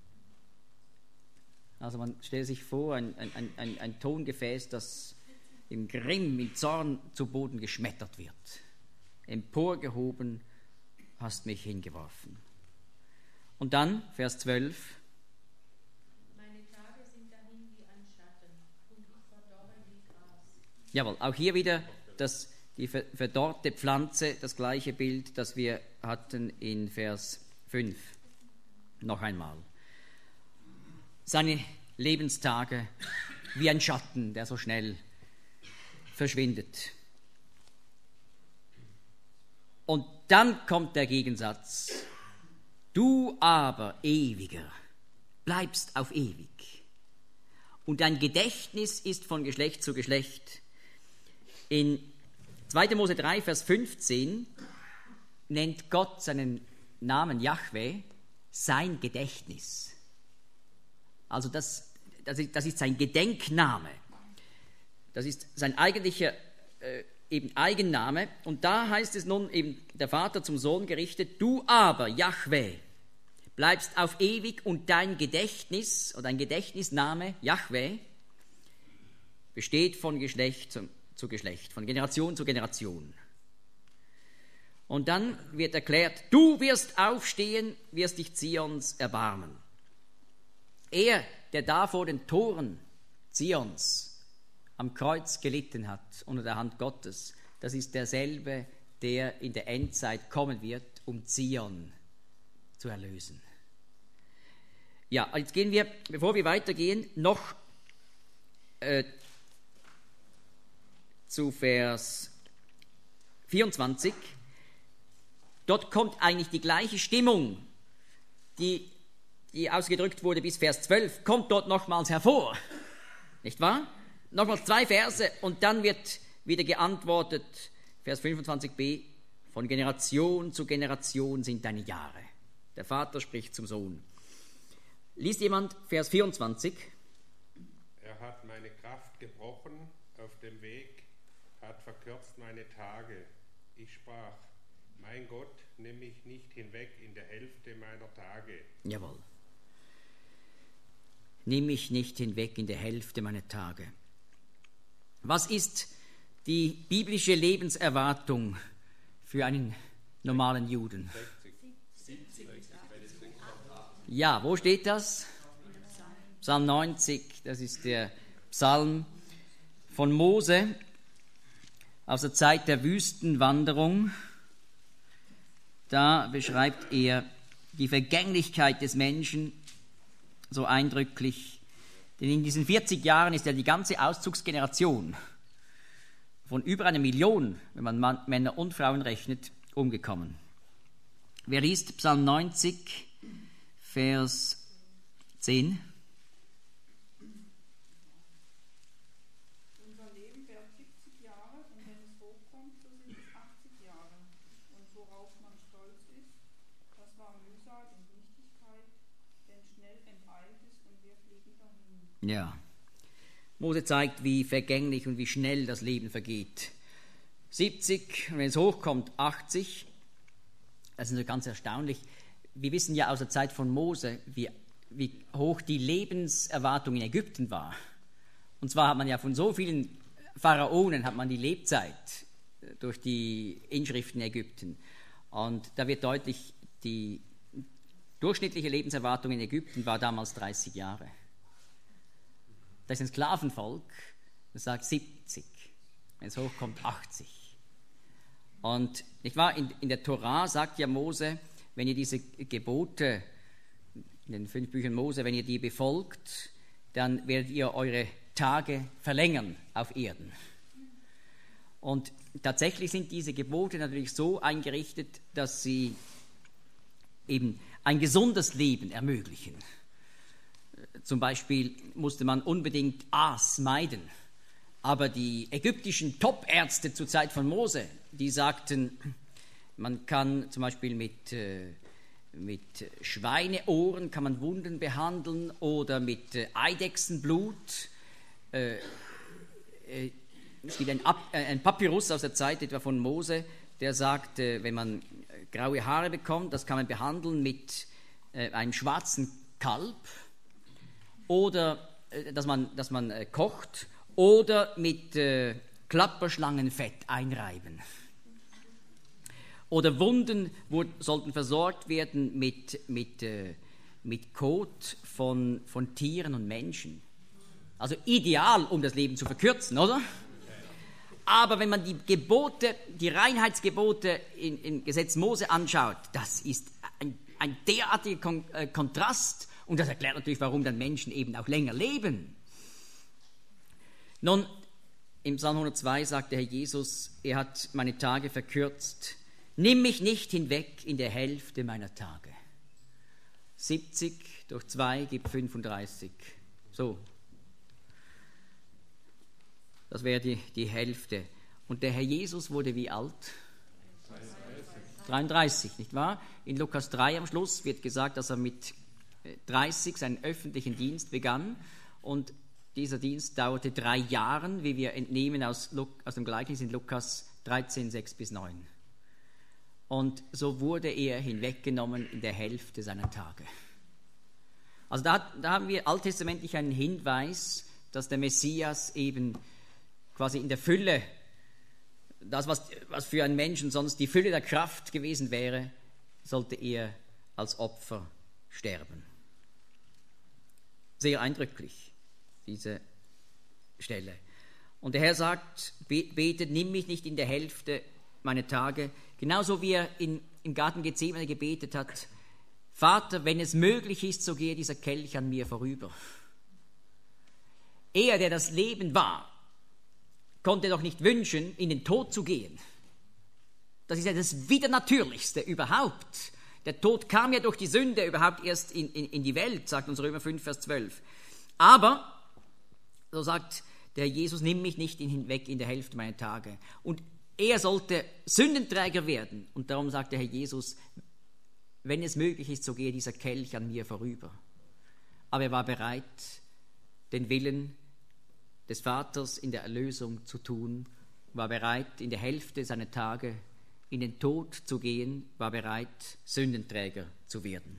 Also man stellt sich vor, ein, ein, ein, ein Tongefäß, das im Grimm, im Zorn zu Boden geschmettert wird. Emporgehoben, hast mich hingeworfen. Und dann, Vers zwölf. Meine Tage sind dahin wie ein Schatten und ich verdorre wie Gras. Jawohl, auch hier wieder das, die verdorrte Pflanze, das gleiche Bild, das wir hatten in Vers fünf. Noch einmal. Seine Lebenstage wie ein Schatten, der so schnell verschwindet. Und dann kommt der Gegensatz: Du aber, Ewiger, bleibst auf ewig. Und dein Gedächtnis ist von Geschlecht zu Geschlecht. In zweiter Mose drei, Vers fünfzehn nennt Gott seinen Namen Jahwe sein Gedächtnis. Also das, das, ist, das ist sein Gedenkname. Das ist sein eigentlicher äh, eben Eigenname. Und da heißt es nun eben der Vater zum Sohn gerichtet: Du aber, Jahwe, bleibst auf ewig und dein Gedächtnis oder dein Gedächtnisname Jahwe besteht von Geschlecht zu, zu Geschlecht, von Generation zu Generation. Und dann wird erklärt: Du wirst aufstehen, wirst dich Zions erbarmen. Er, der da vor den Toren Zions am Kreuz gelitten hat unter der Hand Gottes, das ist derselbe, der in der Endzeit kommen wird, um Zion zu erlösen. Ja, jetzt gehen wir, bevor wir weitergehen, noch äh, zu Vers vierundzwanzig. Dort kommt eigentlich die gleiche Stimmung, die die ausgedrückt wurde bis Vers zwölf, kommt dort nochmals hervor. Nicht wahr? Nochmals zwei Verse und dann wird wieder geantwortet, Vers fünfundzwanzig b, von Generation zu Generation sind deine Jahre. Der Vater spricht zum Sohn. Liest jemand Vers vierundzwanzig? Er hat meine Kraft gebrochen auf dem Weg, hat verkürzt meine Tage. Ich sprach: Mein Gott, nimm mich nicht hinweg in der Hälfte meiner Tage. Jawohl. Nimm mich nicht hinweg in der Hälfte meiner Tage. Was ist die biblische Lebenserwartung für einen normalen Juden? Ja, wo steht das? Psalm neunzig, das ist der Psalm von Mose aus der Zeit der Wüstenwanderung. Da beschreibt er die Vergänglichkeit des Menschen so eindrücklich, denn in diesen vierzig Jahren ist ja die ganze Auszugsgeneration von über einer Million, wenn man Mann, Männer und Frauen rechnet, umgekommen. Wer liest Psalm neunzig, Vers zehn? Unser Leben währt siebzig Jahre und wenn es hochkommt, so sind es achtzig Jahre. Und worauf man stolz ist, das war Mühsal und Nichtigkeit, denn schnell enteilt es und wir fliegen dahin. Ja. Mose zeigt, wie vergänglich und wie schnell das Leben vergeht. siebzig, wenn es hochkommt, achtzig. Das ist ganz erstaunlich. Wir wissen ja aus der Zeit von Mose, wie, wie hoch die Lebenserwartung in Ägypten war. Und zwar hat man ja von so vielen Pharaonen hat man die Lebzeit durch die Inschriften in Ägypten. Und da wird deutlich, die durchschnittliche Lebenserwartung in Ägypten war damals dreißig Jahre. Das ist ein Sklavenvolk, das sagt siebzig, wenn es hochkommt achtzig. Und nicht wahr, in, in der Tora sagt ja Mose, wenn ihr diese Gebote, in den fünf Büchern Mose, wenn ihr die befolgt, dann werdet ihr eure Tage verlängern auf Erden. Und tatsächlich sind diese Gebote natürlich so eingerichtet, dass sie eben ein gesundes Leben ermöglichen. Zum Beispiel musste man unbedingt Aas meiden. Aber die ägyptischen Top-Ärzte zur Zeit von Mose, die sagten, man kann zum Beispiel mit, äh, mit Schweineohren kann man Wunden behandeln oder mit äh, Eidechsenblut. Äh, äh, es gibt ein, Ab, äh, ein Papyrus aus der Zeit etwa von Mose, der sagt, äh, wenn man graue Haare bekommt, das kann man behandeln mit äh, einem schwarzen Kalb oder äh, dass man, dass man äh, kocht oder mit äh, Klapperschlangenfett einreiben. Oder Wunden wo, sollten versorgt werden mit, mit, äh, mit Kot von, von Tieren und Menschen. Also ideal, um das Leben zu verkürzen, oder? Aber wenn man die Gebote, die Reinheitsgebote in, in Gesetz Mose anschaut, das ist ein, ein derartiger Kon äh, Kontrast und das erklärt natürlich, warum dann Menschen eben auch länger leben. Nun, im Psalm hundertzwei sagt der Herr Jesus, er hat meine Tage verkürzt. Nimm mich nicht hinweg in der Hälfte meiner Tage. siebzig durch zwei gibt fünfunddreißig. So. Das wäre die, die Hälfte. Und der Herr Jesus wurde wie alt? dreiunddreißig, nicht wahr? In Lukas drei am Schluss wird gesagt, dass er mit dreißig seinen öffentlichen Dienst begann. Und dieser Dienst dauerte drei Jahre, wie wir entnehmen aus, aus dem Gleichnis in Lukas dreizehn, sechs bis neun. Und so wurde er hinweggenommen in der Hälfte seiner Tage. Also da, da haben wir alttestamentlich einen Hinweis, dass der Messias eben quasi in der Fülle, das, was, was für einen Menschen sonst die Fülle der Kraft gewesen wäre, sollte er als Opfer sterben. Sehr eindrücklich, diese Stelle. Und der Herr sagt, betet, nimm mich nicht in der Hälfte meiner Tage, genauso wie er in, im Garten Gethsemane gebetet hat, Vater, wenn es möglich ist, so gehe dieser Kelch an mir vorüber. Er, der das Leben war, konnte doch nicht wünschen, in den Tod zu gehen. Das ist ja das Widernatürlichste überhaupt. Der Tod kam ja durch die Sünde überhaupt erst in, in, in die Welt, sagt uns Römer fünf, Vers zwölf. Aber, so sagt der Jesus, nimm mich nicht hinweg in der Hälfte meiner Tage. Und er sollte Sündenträger werden. Und darum sagt der Herr Jesus, wenn es möglich ist, so gehe dieser Kelch an mir vorüber. Aber er war bereit, den Willen des Vaters in der Erlösung zu tun, war bereit, in der Hälfte seiner Tage in den Tod zu gehen, war bereit, Sündenträger zu werden.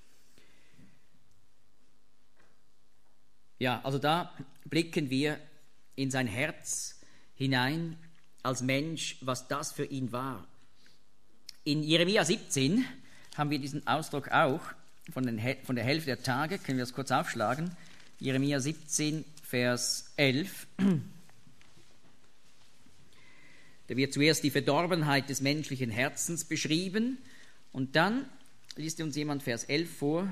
Ja, also da blicken wir in sein Herz hinein als Mensch, was das für ihn war. In Jeremia siebzehn haben wir diesen Ausdruck auch von, den, von der Hälfte der Tage, können wir das kurz aufschlagen. Jeremia siebzehn, Vers elf. Da wird zuerst die Verdorbenheit des menschlichen Herzens beschrieben und dann liest uns jemand Vers elf vor.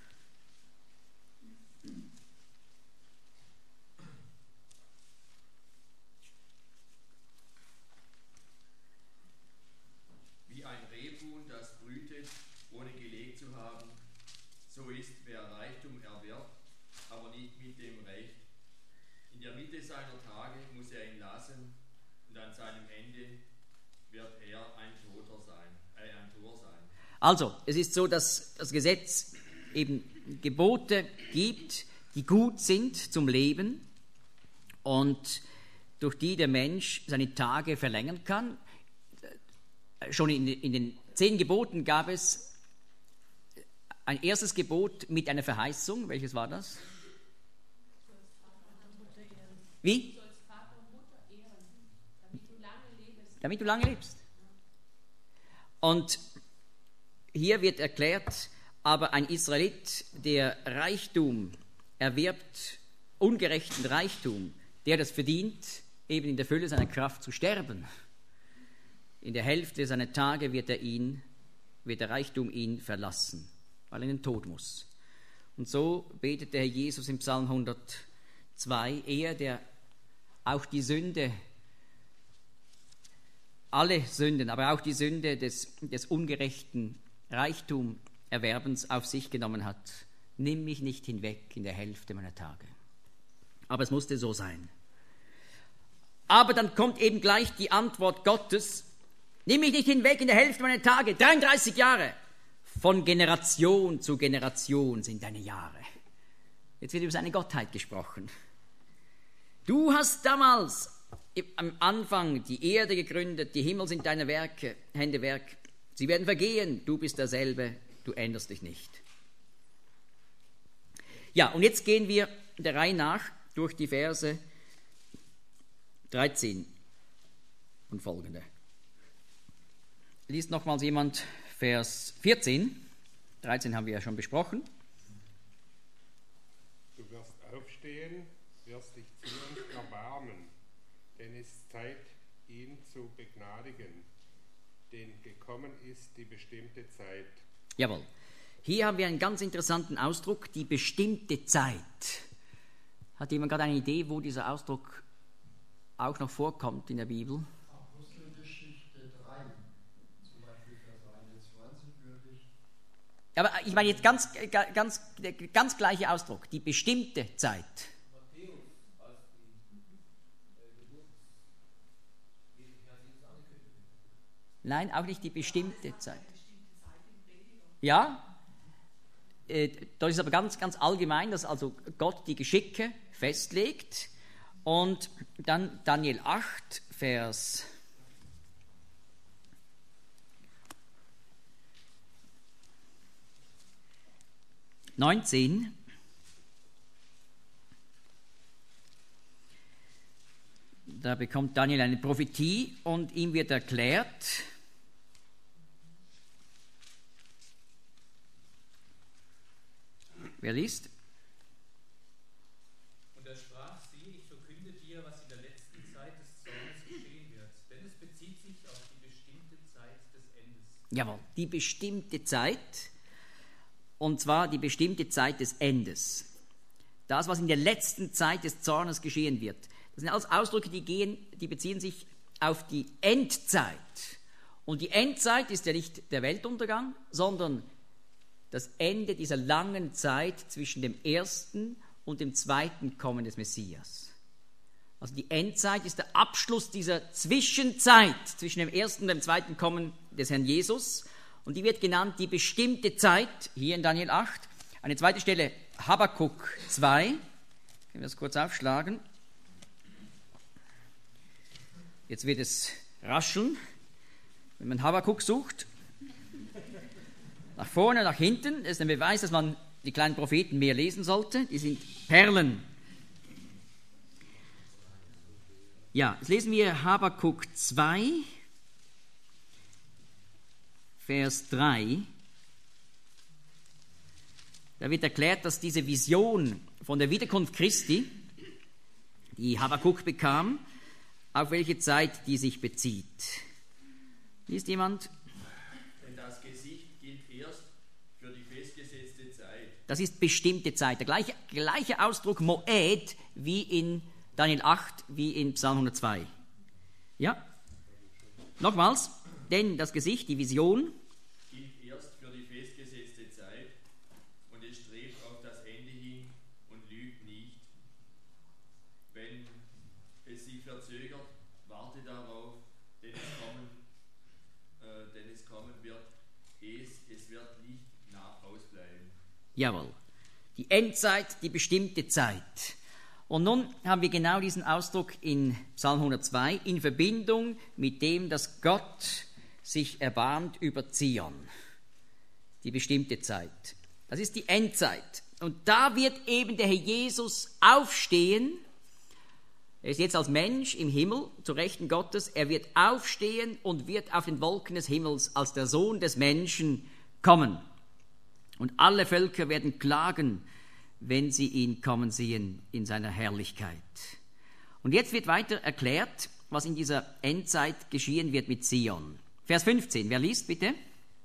Wie ein Rebhuhn, das brütet, ohne gelegt zu haben, so ist, wer Reichtum erwirbt, aber nicht mit dem Recht. In der Mitte seiner Tage muss er ihn lassen, und an seinem Ende wird er ein Toter sein, äh, ein Tor sein. Also, es ist so, dass das Gesetz eben Gebote gibt, die gut sind zum Leben. Und durch die der Mensch seine Tage verlängern kann. Schon in, in den zehn Geboten gab es ein erstes Gebot mit einer Verheißung. Welches war das? Wie? Damit du lange lebst. Und hier wird erklärt, aber ein Israelit, der Reichtum erwirbt, ungerechten Reichtum, der das verdient, eben in der Fülle seiner Kraft zu sterben. In der Hälfte seiner Tage wird er ihn, wird der Reichtum ihn verlassen, weil er in den Tod muss. Und so betet der Herr Jesus im Psalm hundertzwei, er, der auch die Sünde, alle Sünden, aber auch die Sünde des, des ungerechten Reichtumerwerbens auf sich genommen hat. Nimm mich nicht hinweg in der Hälfte meiner Tage. Aber es musste so sein. Aber dann kommt eben gleich die Antwort Gottes, nimm mich nicht hinweg in der Hälfte meiner Tage, dreiunddreißig Jahre. Von Generation zu Generation sind deine Jahre. Jetzt wird über seine Gottheit gesprochen. Du hast damals am Anfang die Erde gegründet, die Himmel sind deine Werke, Händewerk. Sie werden vergehen, du bist derselbe, du änderst dich nicht. Ja, und jetzt gehen wir der Reihe nach durch die Verse dreizehn und folgende. Liest nochmals jemand Vers vierzehn. dreizehn haben wir ja schon besprochen. Du wirst aufstehen, wirst dich zu uns erbarmen, denn es ist Zeit, ihn zu begnadigen, denn gekommen ist die bestimmte Zeit. Jawohl. Hier haben wir einen ganz interessanten Ausdruck, die bestimmte Zeit. Hat jemand gerade eine Idee, wo dieser Ausdruck auch noch vorkommt in der Bibel? Apostelgeschichte drei, zum Beispiel Vers einundzwanzig würde ich. Aber ich meine jetzt ganz, ganz, ganz gleicher Ausdruck, die bestimmte Zeit. Matthäus, als die Geburt Jesus angekündigt wird. Nein, auch nicht die bestimmte Zeit. Ja, äh, das ist aber ganz, ganz allgemein, dass also Gott die Geschicke festlegt. Und dann Daniel acht, Vers neunzehn. Da bekommt Daniel eine Prophetie und ihm wird erklärt, wer liest? Und er sprach, siehe, ich verkünde dir, was in der letzten Zeit des Zornes geschehen wird, denn es bezieht sich auf die bestimmte Zeit des Endes. Jawohl, die bestimmte Zeit, und zwar die bestimmte Zeit des Endes. Das, was in der letzten Zeit des Zornes geschehen wird. Das sind alles Ausdrücke, die, gehen, die beziehen sich auf die Endzeit. Und die Endzeit ist ja nicht der Weltuntergang, sondern das Ende dieser langen Zeit zwischen dem ersten und dem zweiten Kommen des Messias. Also die Endzeit ist der Abschluss dieser Zwischenzeit zwischen dem ersten und dem zweiten Kommen des Herrn Jesus. Und die wird genannt die bestimmte Zeit, hier in Daniel acht. Eine zweite Stelle, Habakuk zwei. Können wir das kurz aufschlagen. Jetzt wird es rascheln, wenn man Habakuk sucht. Nach vorne, nach hinten. Das ist ein Beweis, dass man die kleinen Propheten mehr lesen sollte. Die sind Perlen. Ja, jetzt lesen wir Habakuk zwei, Vers drei. Da wird erklärt, dass diese Vision von der Wiederkunft Christi, die Habakuk bekam, auf welche Zeit die sich bezieht. Liest jemand? Denn das Gesicht gilt erst für die festgesetzte Zeit. Das ist bestimmte Zeit. Der gleiche, gleiche Ausdruck Moed wie in Daniel acht, wie in Psalm hundertzwei. Ja? Nochmals, denn das Gesicht, die Vision, gilt erst für die festgesetzte Zeit und es strebt auf das Ende hin und lügt nicht. Wenn es sich verzögert, warte darauf, denn es kommen, äh, denn es kommen wird, es, es wird nicht nach ausbleiben. jawohl, die Endzeit, die bestimmte Zeit. Und nun haben wir genau diesen Ausdruck in Psalm hundertzwei in Verbindung mit dem, dass Gott sich erbarmt über Zion, die bestimmte Zeit. Das ist die Endzeit. Und da wird eben der Herr Jesus aufstehen. Er ist jetzt als Mensch im Himmel, zur Rechten Gottes. Er wird aufstehen und wird auf den Wolken des Himmels als der Sohn des Menschen kommen. Und alle Völker werden klagen, wenn sie ihn kommen sehen in seiner Herrlichkeit. Und jetzt wird weiter erklärt, was in dieser Endzeit geschehen wird mit Zion. Vers fünfzehn, wer liest bitte?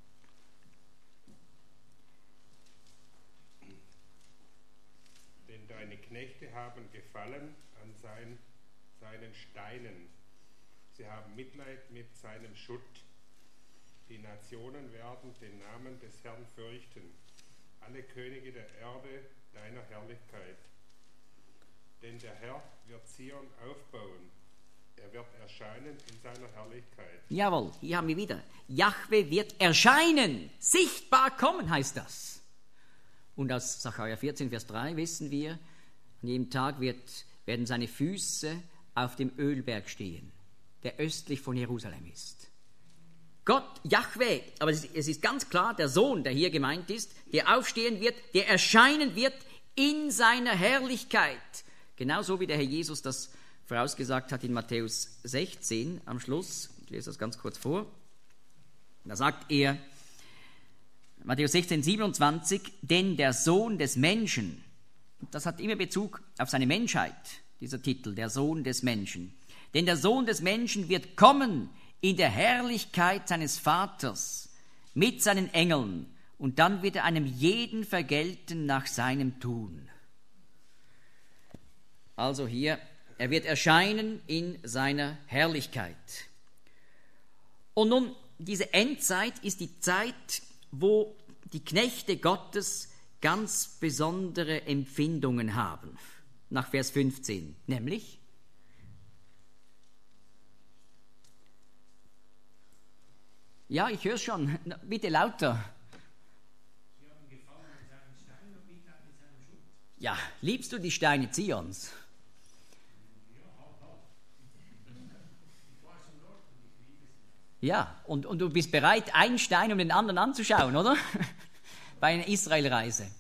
Denn deine Knechte haben gefallen an sein, seinen Steinen. Sie haben Mitleid mit seinem Schutt. Die Nationen werden den Namen des Herrn fürchten. Alle Könige der Erde deiner Herrlichkeit. Denn der Herr wird Zion aufbauen. Er wird erscheinen in seiner Herrlichkeit. Jawohl, hier haben wir wieder. Jahwe wird erscheinen, sichtbar kommen, heißt das. Und aus Sacharja vierzehn, Vers drei wissen wir, an jedem Tag wird, werden seine Füße auf dem Ölberg stehen, der östlich von Jerusalem ist. Gott, Jahwe, aber es ist ganz klar, der Sohn, der hier gemeint ist, der aufstehen wird, der erscheinen wird in seiner Herrlichkeit. Genauso wie der Herr Jesus das vorausgesagt hat in Matthäus sechzehn am Schluss. Ich lese das ganz kurz vor. Da sagt er, Matthäus sechzehn, siebenundzwanzig, denn der Sohn des Menschen, das hat immer Bezug auf seine Menschheit, dieser Titel, der Sohn des Menschen. Denn der Sohn des Menschen wird kommen in der Herrlichkeit seines Vaters mit seinen Engeln und dann wird er einem jeden vergelten nach seinem Tun. Also hier, er wird erscheinen in seiner Herrlichkeit. Und nun, diese Endzeit ist die Zeit, wo die Knechte Gottes ganz besondere Empfindungen haben. Nach Vers fünfzehn, nämlich ja, ich höre es schon. Bitte lauter. Ja, liebst du die Steine Zions? Ja, und, und du bist bereit, einen Stein um den anderen anzuschauen, oder? Bei einer Israelreise.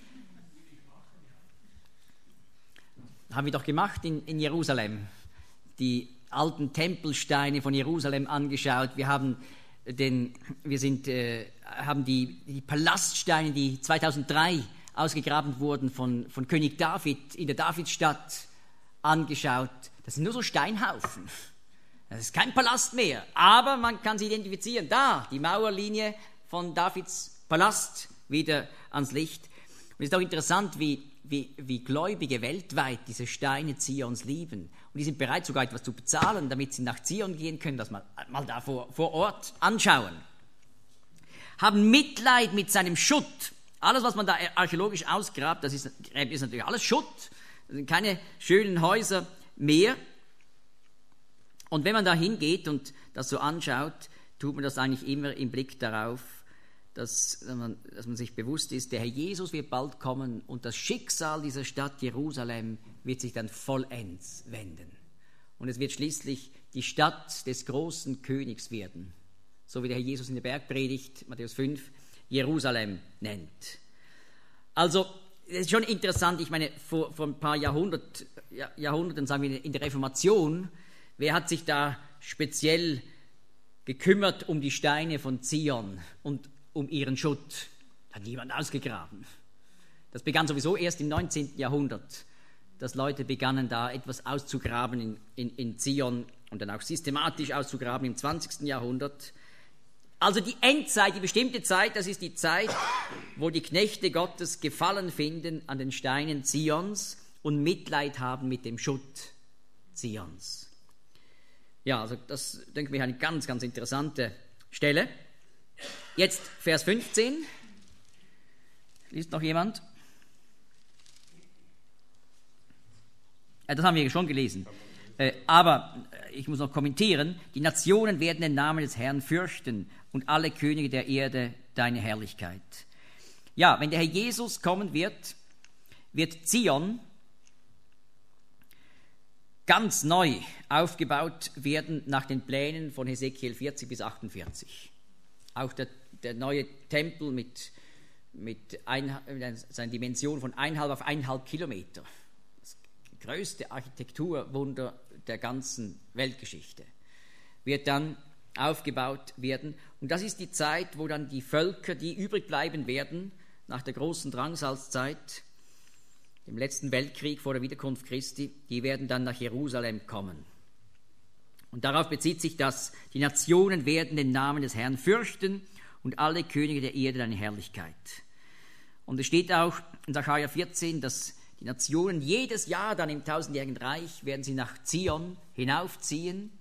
Haben wir doch gemacht in, in Jerusalem. Die alten Tempelsteine von Jerusalem angeschaut. Wir haben Den, wir sind, äh, haben die, die Palaststeine, die zweitausenddrei ausgegraben wurden von, von König David in der Davidstadt angeschaut. Das sind nur so Steinhaufen. Das ist kein Palast mehr, aber man kann sie identifizieren. Da, die Mauerlinie von Davids Palast wieder ans Licht. Und es ist auch interessant, wie, wie, wie Gläubige weltweit diese Steine Zions lieben. Und die sind bereit, sogar etwas zu bezahlen, damit sie nach Zion gehen können, das mal, mal da vor, vor Ort anschauen. Haben Mitleid mit seinem Schutt. Alles, was man da archäologisch ausgrabt, das ist, ist natürlich alles Schutt. Das sind keine schönen Häuser mehr. Und wenn man da hingeht und das so anschaut, tut man das eigentlich immer im Blick darauf, dass man, dass man sich bewusst ist, der Herr Jesus wird bald kommen und das Schicksal dieser Stadt Jerusalem wird sich dann vollends wenden. Und es wird schließlich die Stadt des großen Königs werden, so wie der Herr Jesus in der Bergpredigt, Matthäus fünf, Jerusalem nennt. Also, es ist schon interessant, ich meine, vor, vor ein paar Jahrhundert, Jahrhunderten, sagen wir in der Reformation, wer hat sich da speziell gekümmert um die Steine von Zion und um ihren Schutt? Hat niemand ausgegraben. Das begann sowieso erst im neunzehnten Jahrhundert, dass Leute begannen, da etwas auszugraben in, in, in Zion und dann auch systematisch auszugraben im zwanzigsten Jahrhundert. Also die Endzeit, die bestimmte Zeit, das ist die Zeit, wo die Knechte Gottes Gefallen finden an den Steinen Zions und Mitleid haben mit dem Schutt Zions. Ja, also das, denke ich, eine ganz, ganz interessante Stelle. Jetzt Vers fünfzehn. Liest noch jemand? Ja, das haben wir schon gelesen. Äh, aber ich muss noch kommentieren. Die Nationen werden den Namen des Herrn fürchten und alle Könige der Erde deine Herrlichkeit. Ja, wenn der Herr Jesus kommen wird, wird Zion ganz neu aufgebaut werden nach den Plänen von Hesekiel vierzig bis achtundvierzig. Auch der, der neue Tempel mit, mit ein, seiner Dimension von eineinhalb auf eineinhalb Kilometer. Das größte Architekturwunder der ganzen Weltgeschichte wird dann aufgebaut werden. Und das ist die Zeit, wo dann die Völker, die übrig bleiben werden, nach der großen Drangsalzzeit, dem letzten Weltkrieg vor der Wiederkunft Christi, die werden dann nach Jerusalem kommen. Und darauf bezieht sich das: Die Nationen werden den Namen des Herrn fürchten und alle Könige der Erde deine Herrlichkeit. Und es steht auch in Sacharja vierzehn, dass die Nationen jedes Jahr dann im tausendjährigen Reich werden sie nach Zion hinaufziehen,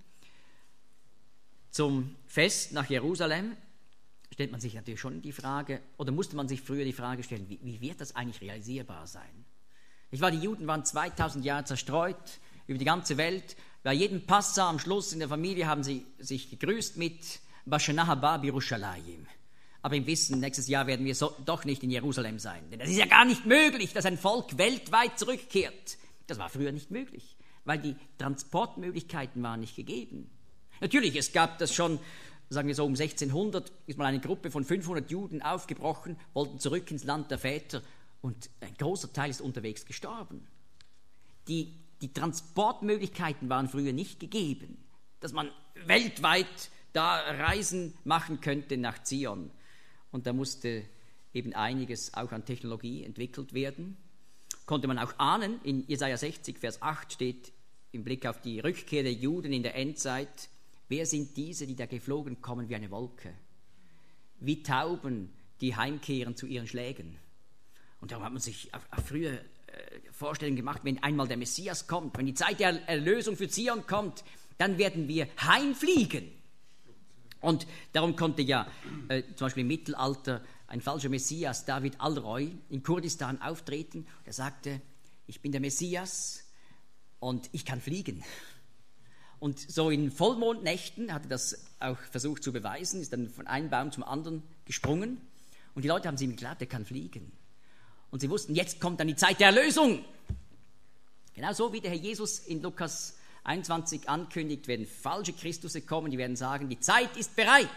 zum Fest nach Jerusalem. Stellt man sich natürlich schon die Frage, oder musste man sich früher die Frage stellen, wie, wie wird das eigentlich realisierbar sein? Ich war, die Juden waren zweitausend Jahre zerstreut über die ganze Welt. Bei jedem Passa am Schluss in der Familie haben sie sich gegrüßt mit Bashana haba b'Yerushalayim. Aber im Wissen, nächstes Jahr werden wir so, doch nicht in Jerusalem sein. Denn es ist ja gar nicht möglich, dass ein Volk weltweit zurückkehrt. Das war früher nicht möglich, weil die Transportmöglichkeiten waren nicht gegeben. Natürlich, es gab das schon, sagen wir so um sechzehnhundert, ist mal eine Gruppe von fünfhundert Juden aufgebrochen, wollten zurück ins Land der Väter und ein großer Teil ist unterwegs gestorben. Die, die Transportmöglichkeiten waren früher nicht gegeben, dass man weltweit da Reisen machen könnte nach Zion. Und da musste eben einiges auch an Technologie entwickelt werden. Konnte man auch ahnen, in Jesaja sechzig, Vers acht steht im Blick auf die Rückkehr der Juden in der Endzeit: Wer sind diese, die da geflogen kommen wie eine Wolke? Wie Tauben, die heimkehren zu ihren Schlägen. Und darum hat man sich auch, auch früher äh, Vorstellungen gemacht, wenn einmal der Messias kommt, wenn die Zeit der Erlösung für Zion kommt, dann werden wir heimfliegen. Und darum konnte ja äh, zum Beispiel im Mittelalter ein falscher Messias, David Alroy, in Kurdistan auftreten. Er sagte: Ich bin der Messias und ich kann fliegen. Und so in Vollmondnächten hat er das auch versucht zu beweisen, ist dann von einem Baum zum anderen gesprungen. Und die Leute haben sie ihm geglaubt, er kann fliegen. Und sie wussten, jetzt kommt dann die Zeit der Erlösung. Genau so wie der Herr Jesus in Lukas einundzwanzig ankündigt, werden falsche Christusse kommen, die werden sagen, die Zeit ist bereit.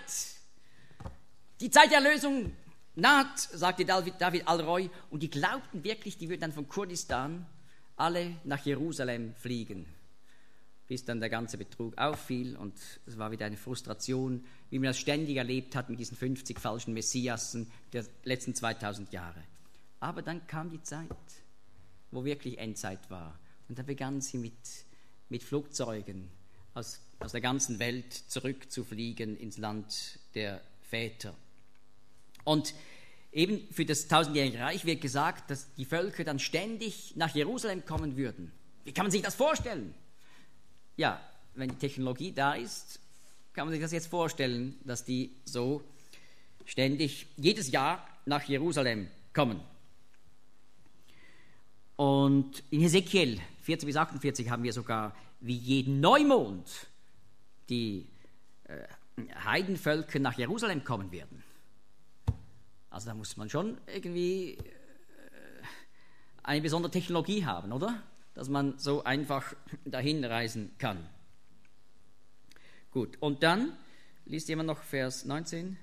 Die Zeit der Erlösung naht, sagte David, David Alroy. Und die glaubten wirklich, die würden dann von Kurdistan alle nach Jerusalem fliegen. Bis dann der ganze Betrug auffiel und es war wieder eine Frustration, wie man das ständig erlebt hat mit diesen fünfzig falschen Messiassen der letzten zweitausend Jahre. Aber dann kam die Zeit, wo wirklich Endzeit war. Und da begannen sie mit, mit Flugzeugen aus, aus der ganzen Welt zurückzufliegen ins Land der Väter. Und eben für das tausendjährige Reich wird gesagt, dass die Völker dann ständig nach Jerusalem kommen würden. Wie kann man sich das vorstellen? Ja, wenn die Technologie da ist, kann man sich das jetzt vorstellen, dass die so ständig jedes Jahr nach Jerusalem kommen. Und in Hesekiel vierzig bis achtundvierzig haben wir sogar, wie jeden Neumond die äh, Heidenvölker nach Jerusalem kommen werden. Also da muss man schon irgendwie äh, eine besondere Technologie haben, oder? Dass man so einfach dahin reisen kann. Gut, und dann liest jemand noch Vers neunzehn.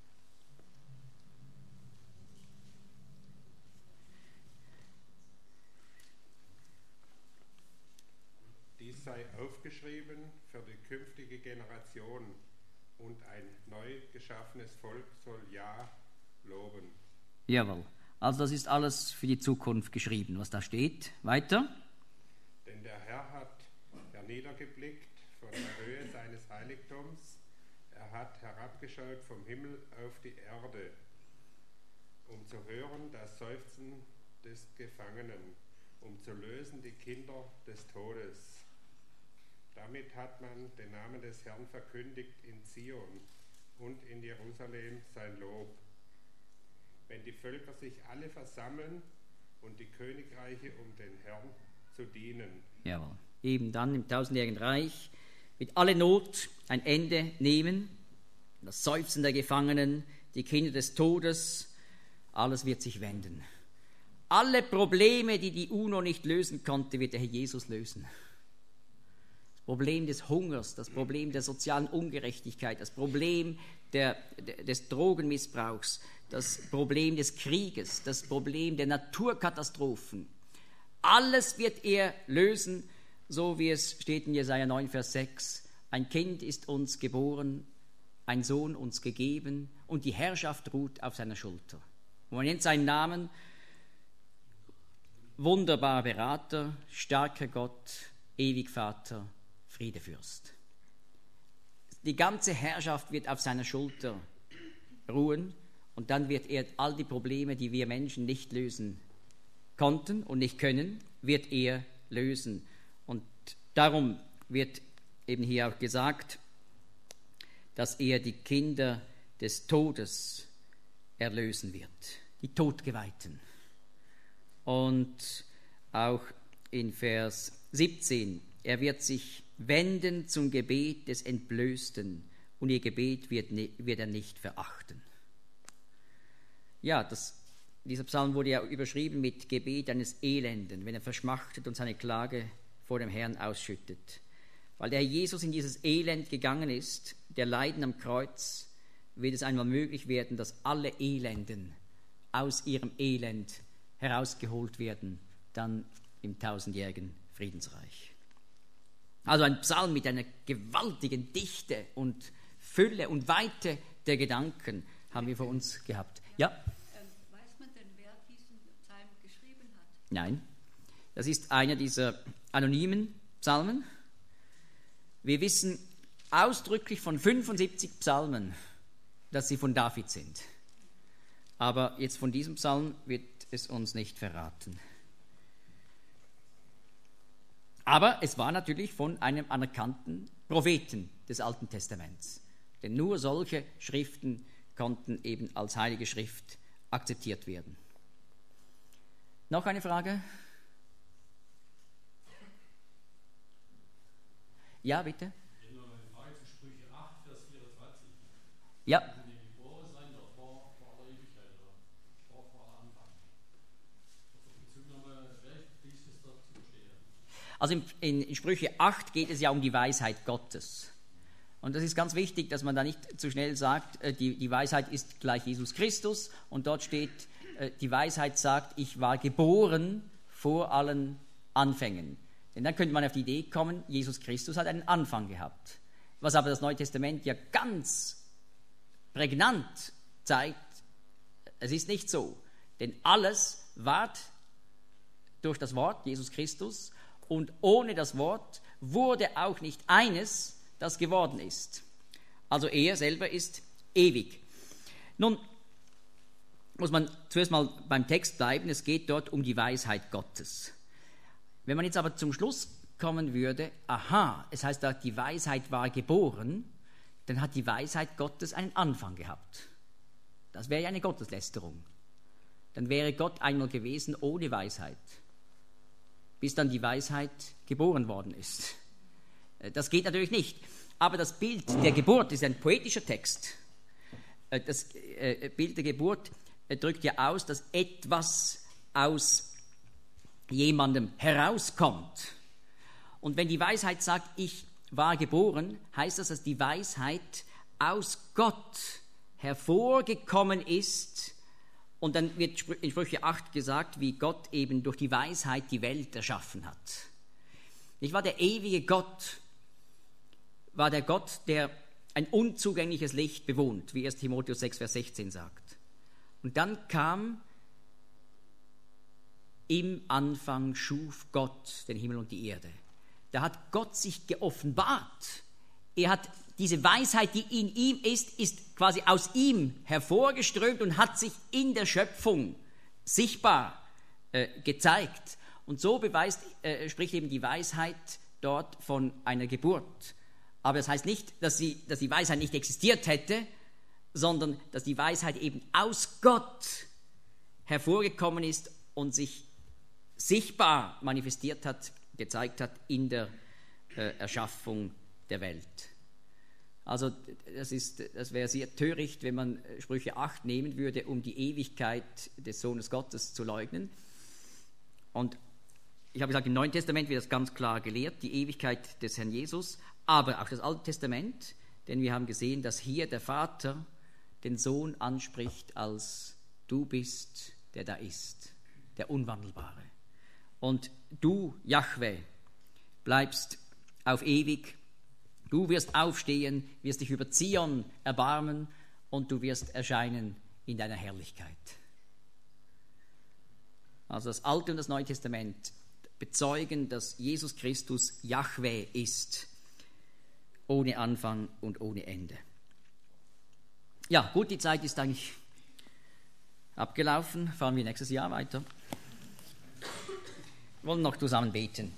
Dies sei aufgeschrieben für die künftige Generation, und ein neu geschaffenes Volk soll ja loben. Jawohl, also das ist alles für die Zukunft geschrieben, was da steht. Weiter. Denn der Herr hat herniedergeblickt von der Höhe seines Heiligtums, er hat herabgeschaut vom Himmel auf die Erde, um zu hören das Seufzen des Gefangenen, um zu lösen die Kinder des Todes. Damit hat man den Namen des Herrn verkündigt in Zion und in Jerusalem sein Lob. Wenn die Völker sich alle versammeln und die Königreiche um den Herrn zu dienen. Jawohl. Eben dann im tausendjährigen Reich wird alle Not ein Ende nehmen, das Seufzen der Gefangenen, die Kinder des Todes, alles wird sich wenden. Alle Probleme, die die UNO nicht lösen konnte, wird der Herr Jesus lösen. Problem des Hungers, das Problem der sozialen Ungerechtigkeit, das Problem der, des Drogenmissbrauchs, das Problem des Krieges, das Problem der Naturkatastrophen. Alles wird er lösen, so wie es steht in Jesaja neun, Vers sechs. Ein Kind ist uns geboren, ein Sohn uns gegeben und die Herrschaft ruht auf seiner Schulter. Und man nennt seinen Namen wunderbarer Berater, starker Gott, ewig Vater, Friedefürst. Die ganze Herrschaft wird auf seiner Schulter ruhen und dann wird er all die Probleme, die wir Menschen nicht lösen konnten und nicht können, wird er lösen. Und darum wird eben hier auch gesagt, dass er die Kinder des Todes erlösen wird, die Todgeweihten. Und auch in Vers siebzehn, er wird sich wenden zum Gebet des Entblößten und ihr Gebet wird, ne, wird er nicht verachten. Ja, das, dieser Psalm wurde ja überschrieben mit Gebet eines Elenden, wenn er verschmachtet und seine Klage vor dem Herrn ausschüttet. Weil der Jesus in dieses Elend gegangen ist, der Leiden am Kreuz, wird es einmal möglich werden, dass alle Elenden aus ihrem Elend herausgeholt werden, dann im tausendjährigen Friedensreich. Also ein Psalm mit einer gewaltigen Dichte und Fülle und Weite der Gedanken haben wir vor uns gehabt. Ja? Ähm, weiß man denn, wer diesen Psalm geschrieben hat? Nein, das ist einer dieser anonymen Psalmen. Wir wissen ausdrücklich von fünfundsiebzig Psalmen, dass sie von David sind. Aber jetzt von diesem Psalm wird es uns nicht verraten. Aber es war natürlich von einem anerkannten Propheten des Alten Testaments. Denn nur solche Schriften konnten eben als Heilige Schrift akzeptiert werden. Noch eine Frage? Ja, bitte. Ich habe noch eine Frage zu Sprüche acht, Vers vierundzwanzig. Ja. Geboren sein, doch vor, vor aller Ewigkeit oder vor, vor aller Anfang. Auf der Bezugnahme recht, wie ist es dort zu verstehen? Also in, in Sprüche acht geht es ja um die Weisheit Gottes. Und das ist ganz wichtig, dass man da nicht zu schnell sagt, die, die Weisheit ist gleich Jesus Christus. Und dort steht, die Weisheit sagt, ich war geboren vor allen Anfängen. Denn dann könnte man auf die Idee kommen, Jesus Christus hat einen Anfang gehabt. Was aber das Neue Testament ja ganz prägnant zeigt, es ist nicht so. Denn alles ward durch das Wort, Jesus Christus, und ohne das Wort wurde auch nicht eines, das geworden ist. Also er selber ist ewig. Nun muss man zuerst mal beim Text bleiben, es geht dort um die Weisheit Gottes. Wenn man jetzt aber zum Schluss kommen würde, aha, es heißt da, die Weisheit war geboren, dann hat die Weisheit Gottes einen Anfang gehabt. Das wäre ja eine Gotteslästerung. Dann wäre Gott einmal gewesen ohne Weisheit, bis dann die Weisheit geboren worden ist. Das geht natürlich nicht. Aber das Bild der Geburt ist ein poetischer Text. Das Bild der Geburt drückt ja aus, dass etwas aus jemandem herauskommt. Und wenn die Weisheit sagt, ich war geboren, heißt das, dass die Weisheit aus Gott hervorgekommen ist. Und dann wird in Sprüche acht gesagt, wie Gott eben durch die Weisheit die Welt erschaffen hat. Ich war der ewige Gott, war der Gott, der ein unzugängliches Licht bewohnt, wie erster Timotheus sechs, Vers sechzehn sagt. Und dann kam, im Anfang schuf Gott den Himmel und die Erde. Da hat Gott sich geoffenbart. Er hat diese Weisheit, die in ihm ist, ist quasi aus ihm hervorgeströmt und hat sich in der Schöpfung sichtbar äh, gezeigt. Und so beweist, äh, spricht eben die Weisheit dort von einer Geburt. Aber das heißt nicht, dass, sie, dass die Weisheit nicht existiert hätte, sondern dass die Weisheit eben aus Gott hervorgekommen ist und sich sichtbar manifestiert hat, gezeigt hat in der äh, Erschaffung der Welt. Also das, ist, das wäre sehr töricht, wenn man Sprüche acht nehmen würde, um die Ewigkeit des Sohnes Gottes zu leugnen. Und ich habe gesagt, im Neuen Testament wird das ganz klar gelehrt, die Ewigkeit des Herrn Jesus, aber auch das Alte Testament, denn wir haben gesehen, dass hier der Vater den Sohn anspricht als du bist, der da ist, der Unwandelbare. Und du, Jahwe, bleibst auf ewig. Du wirst aufstehen, wirst dich über Zion erbarmen und du wirst erscheinen in deiner Herrlichkeit. Also das Alte und das Neue Testament bezeugen, dass Jesus Christus Jahwe ist, ohne Anfang und ohne Ende. Ja, gut, die Zeit ist eigentlich abgelaufen. Fahren wir nächstes Jahr weiter. Wir wollen noch zusammen beten.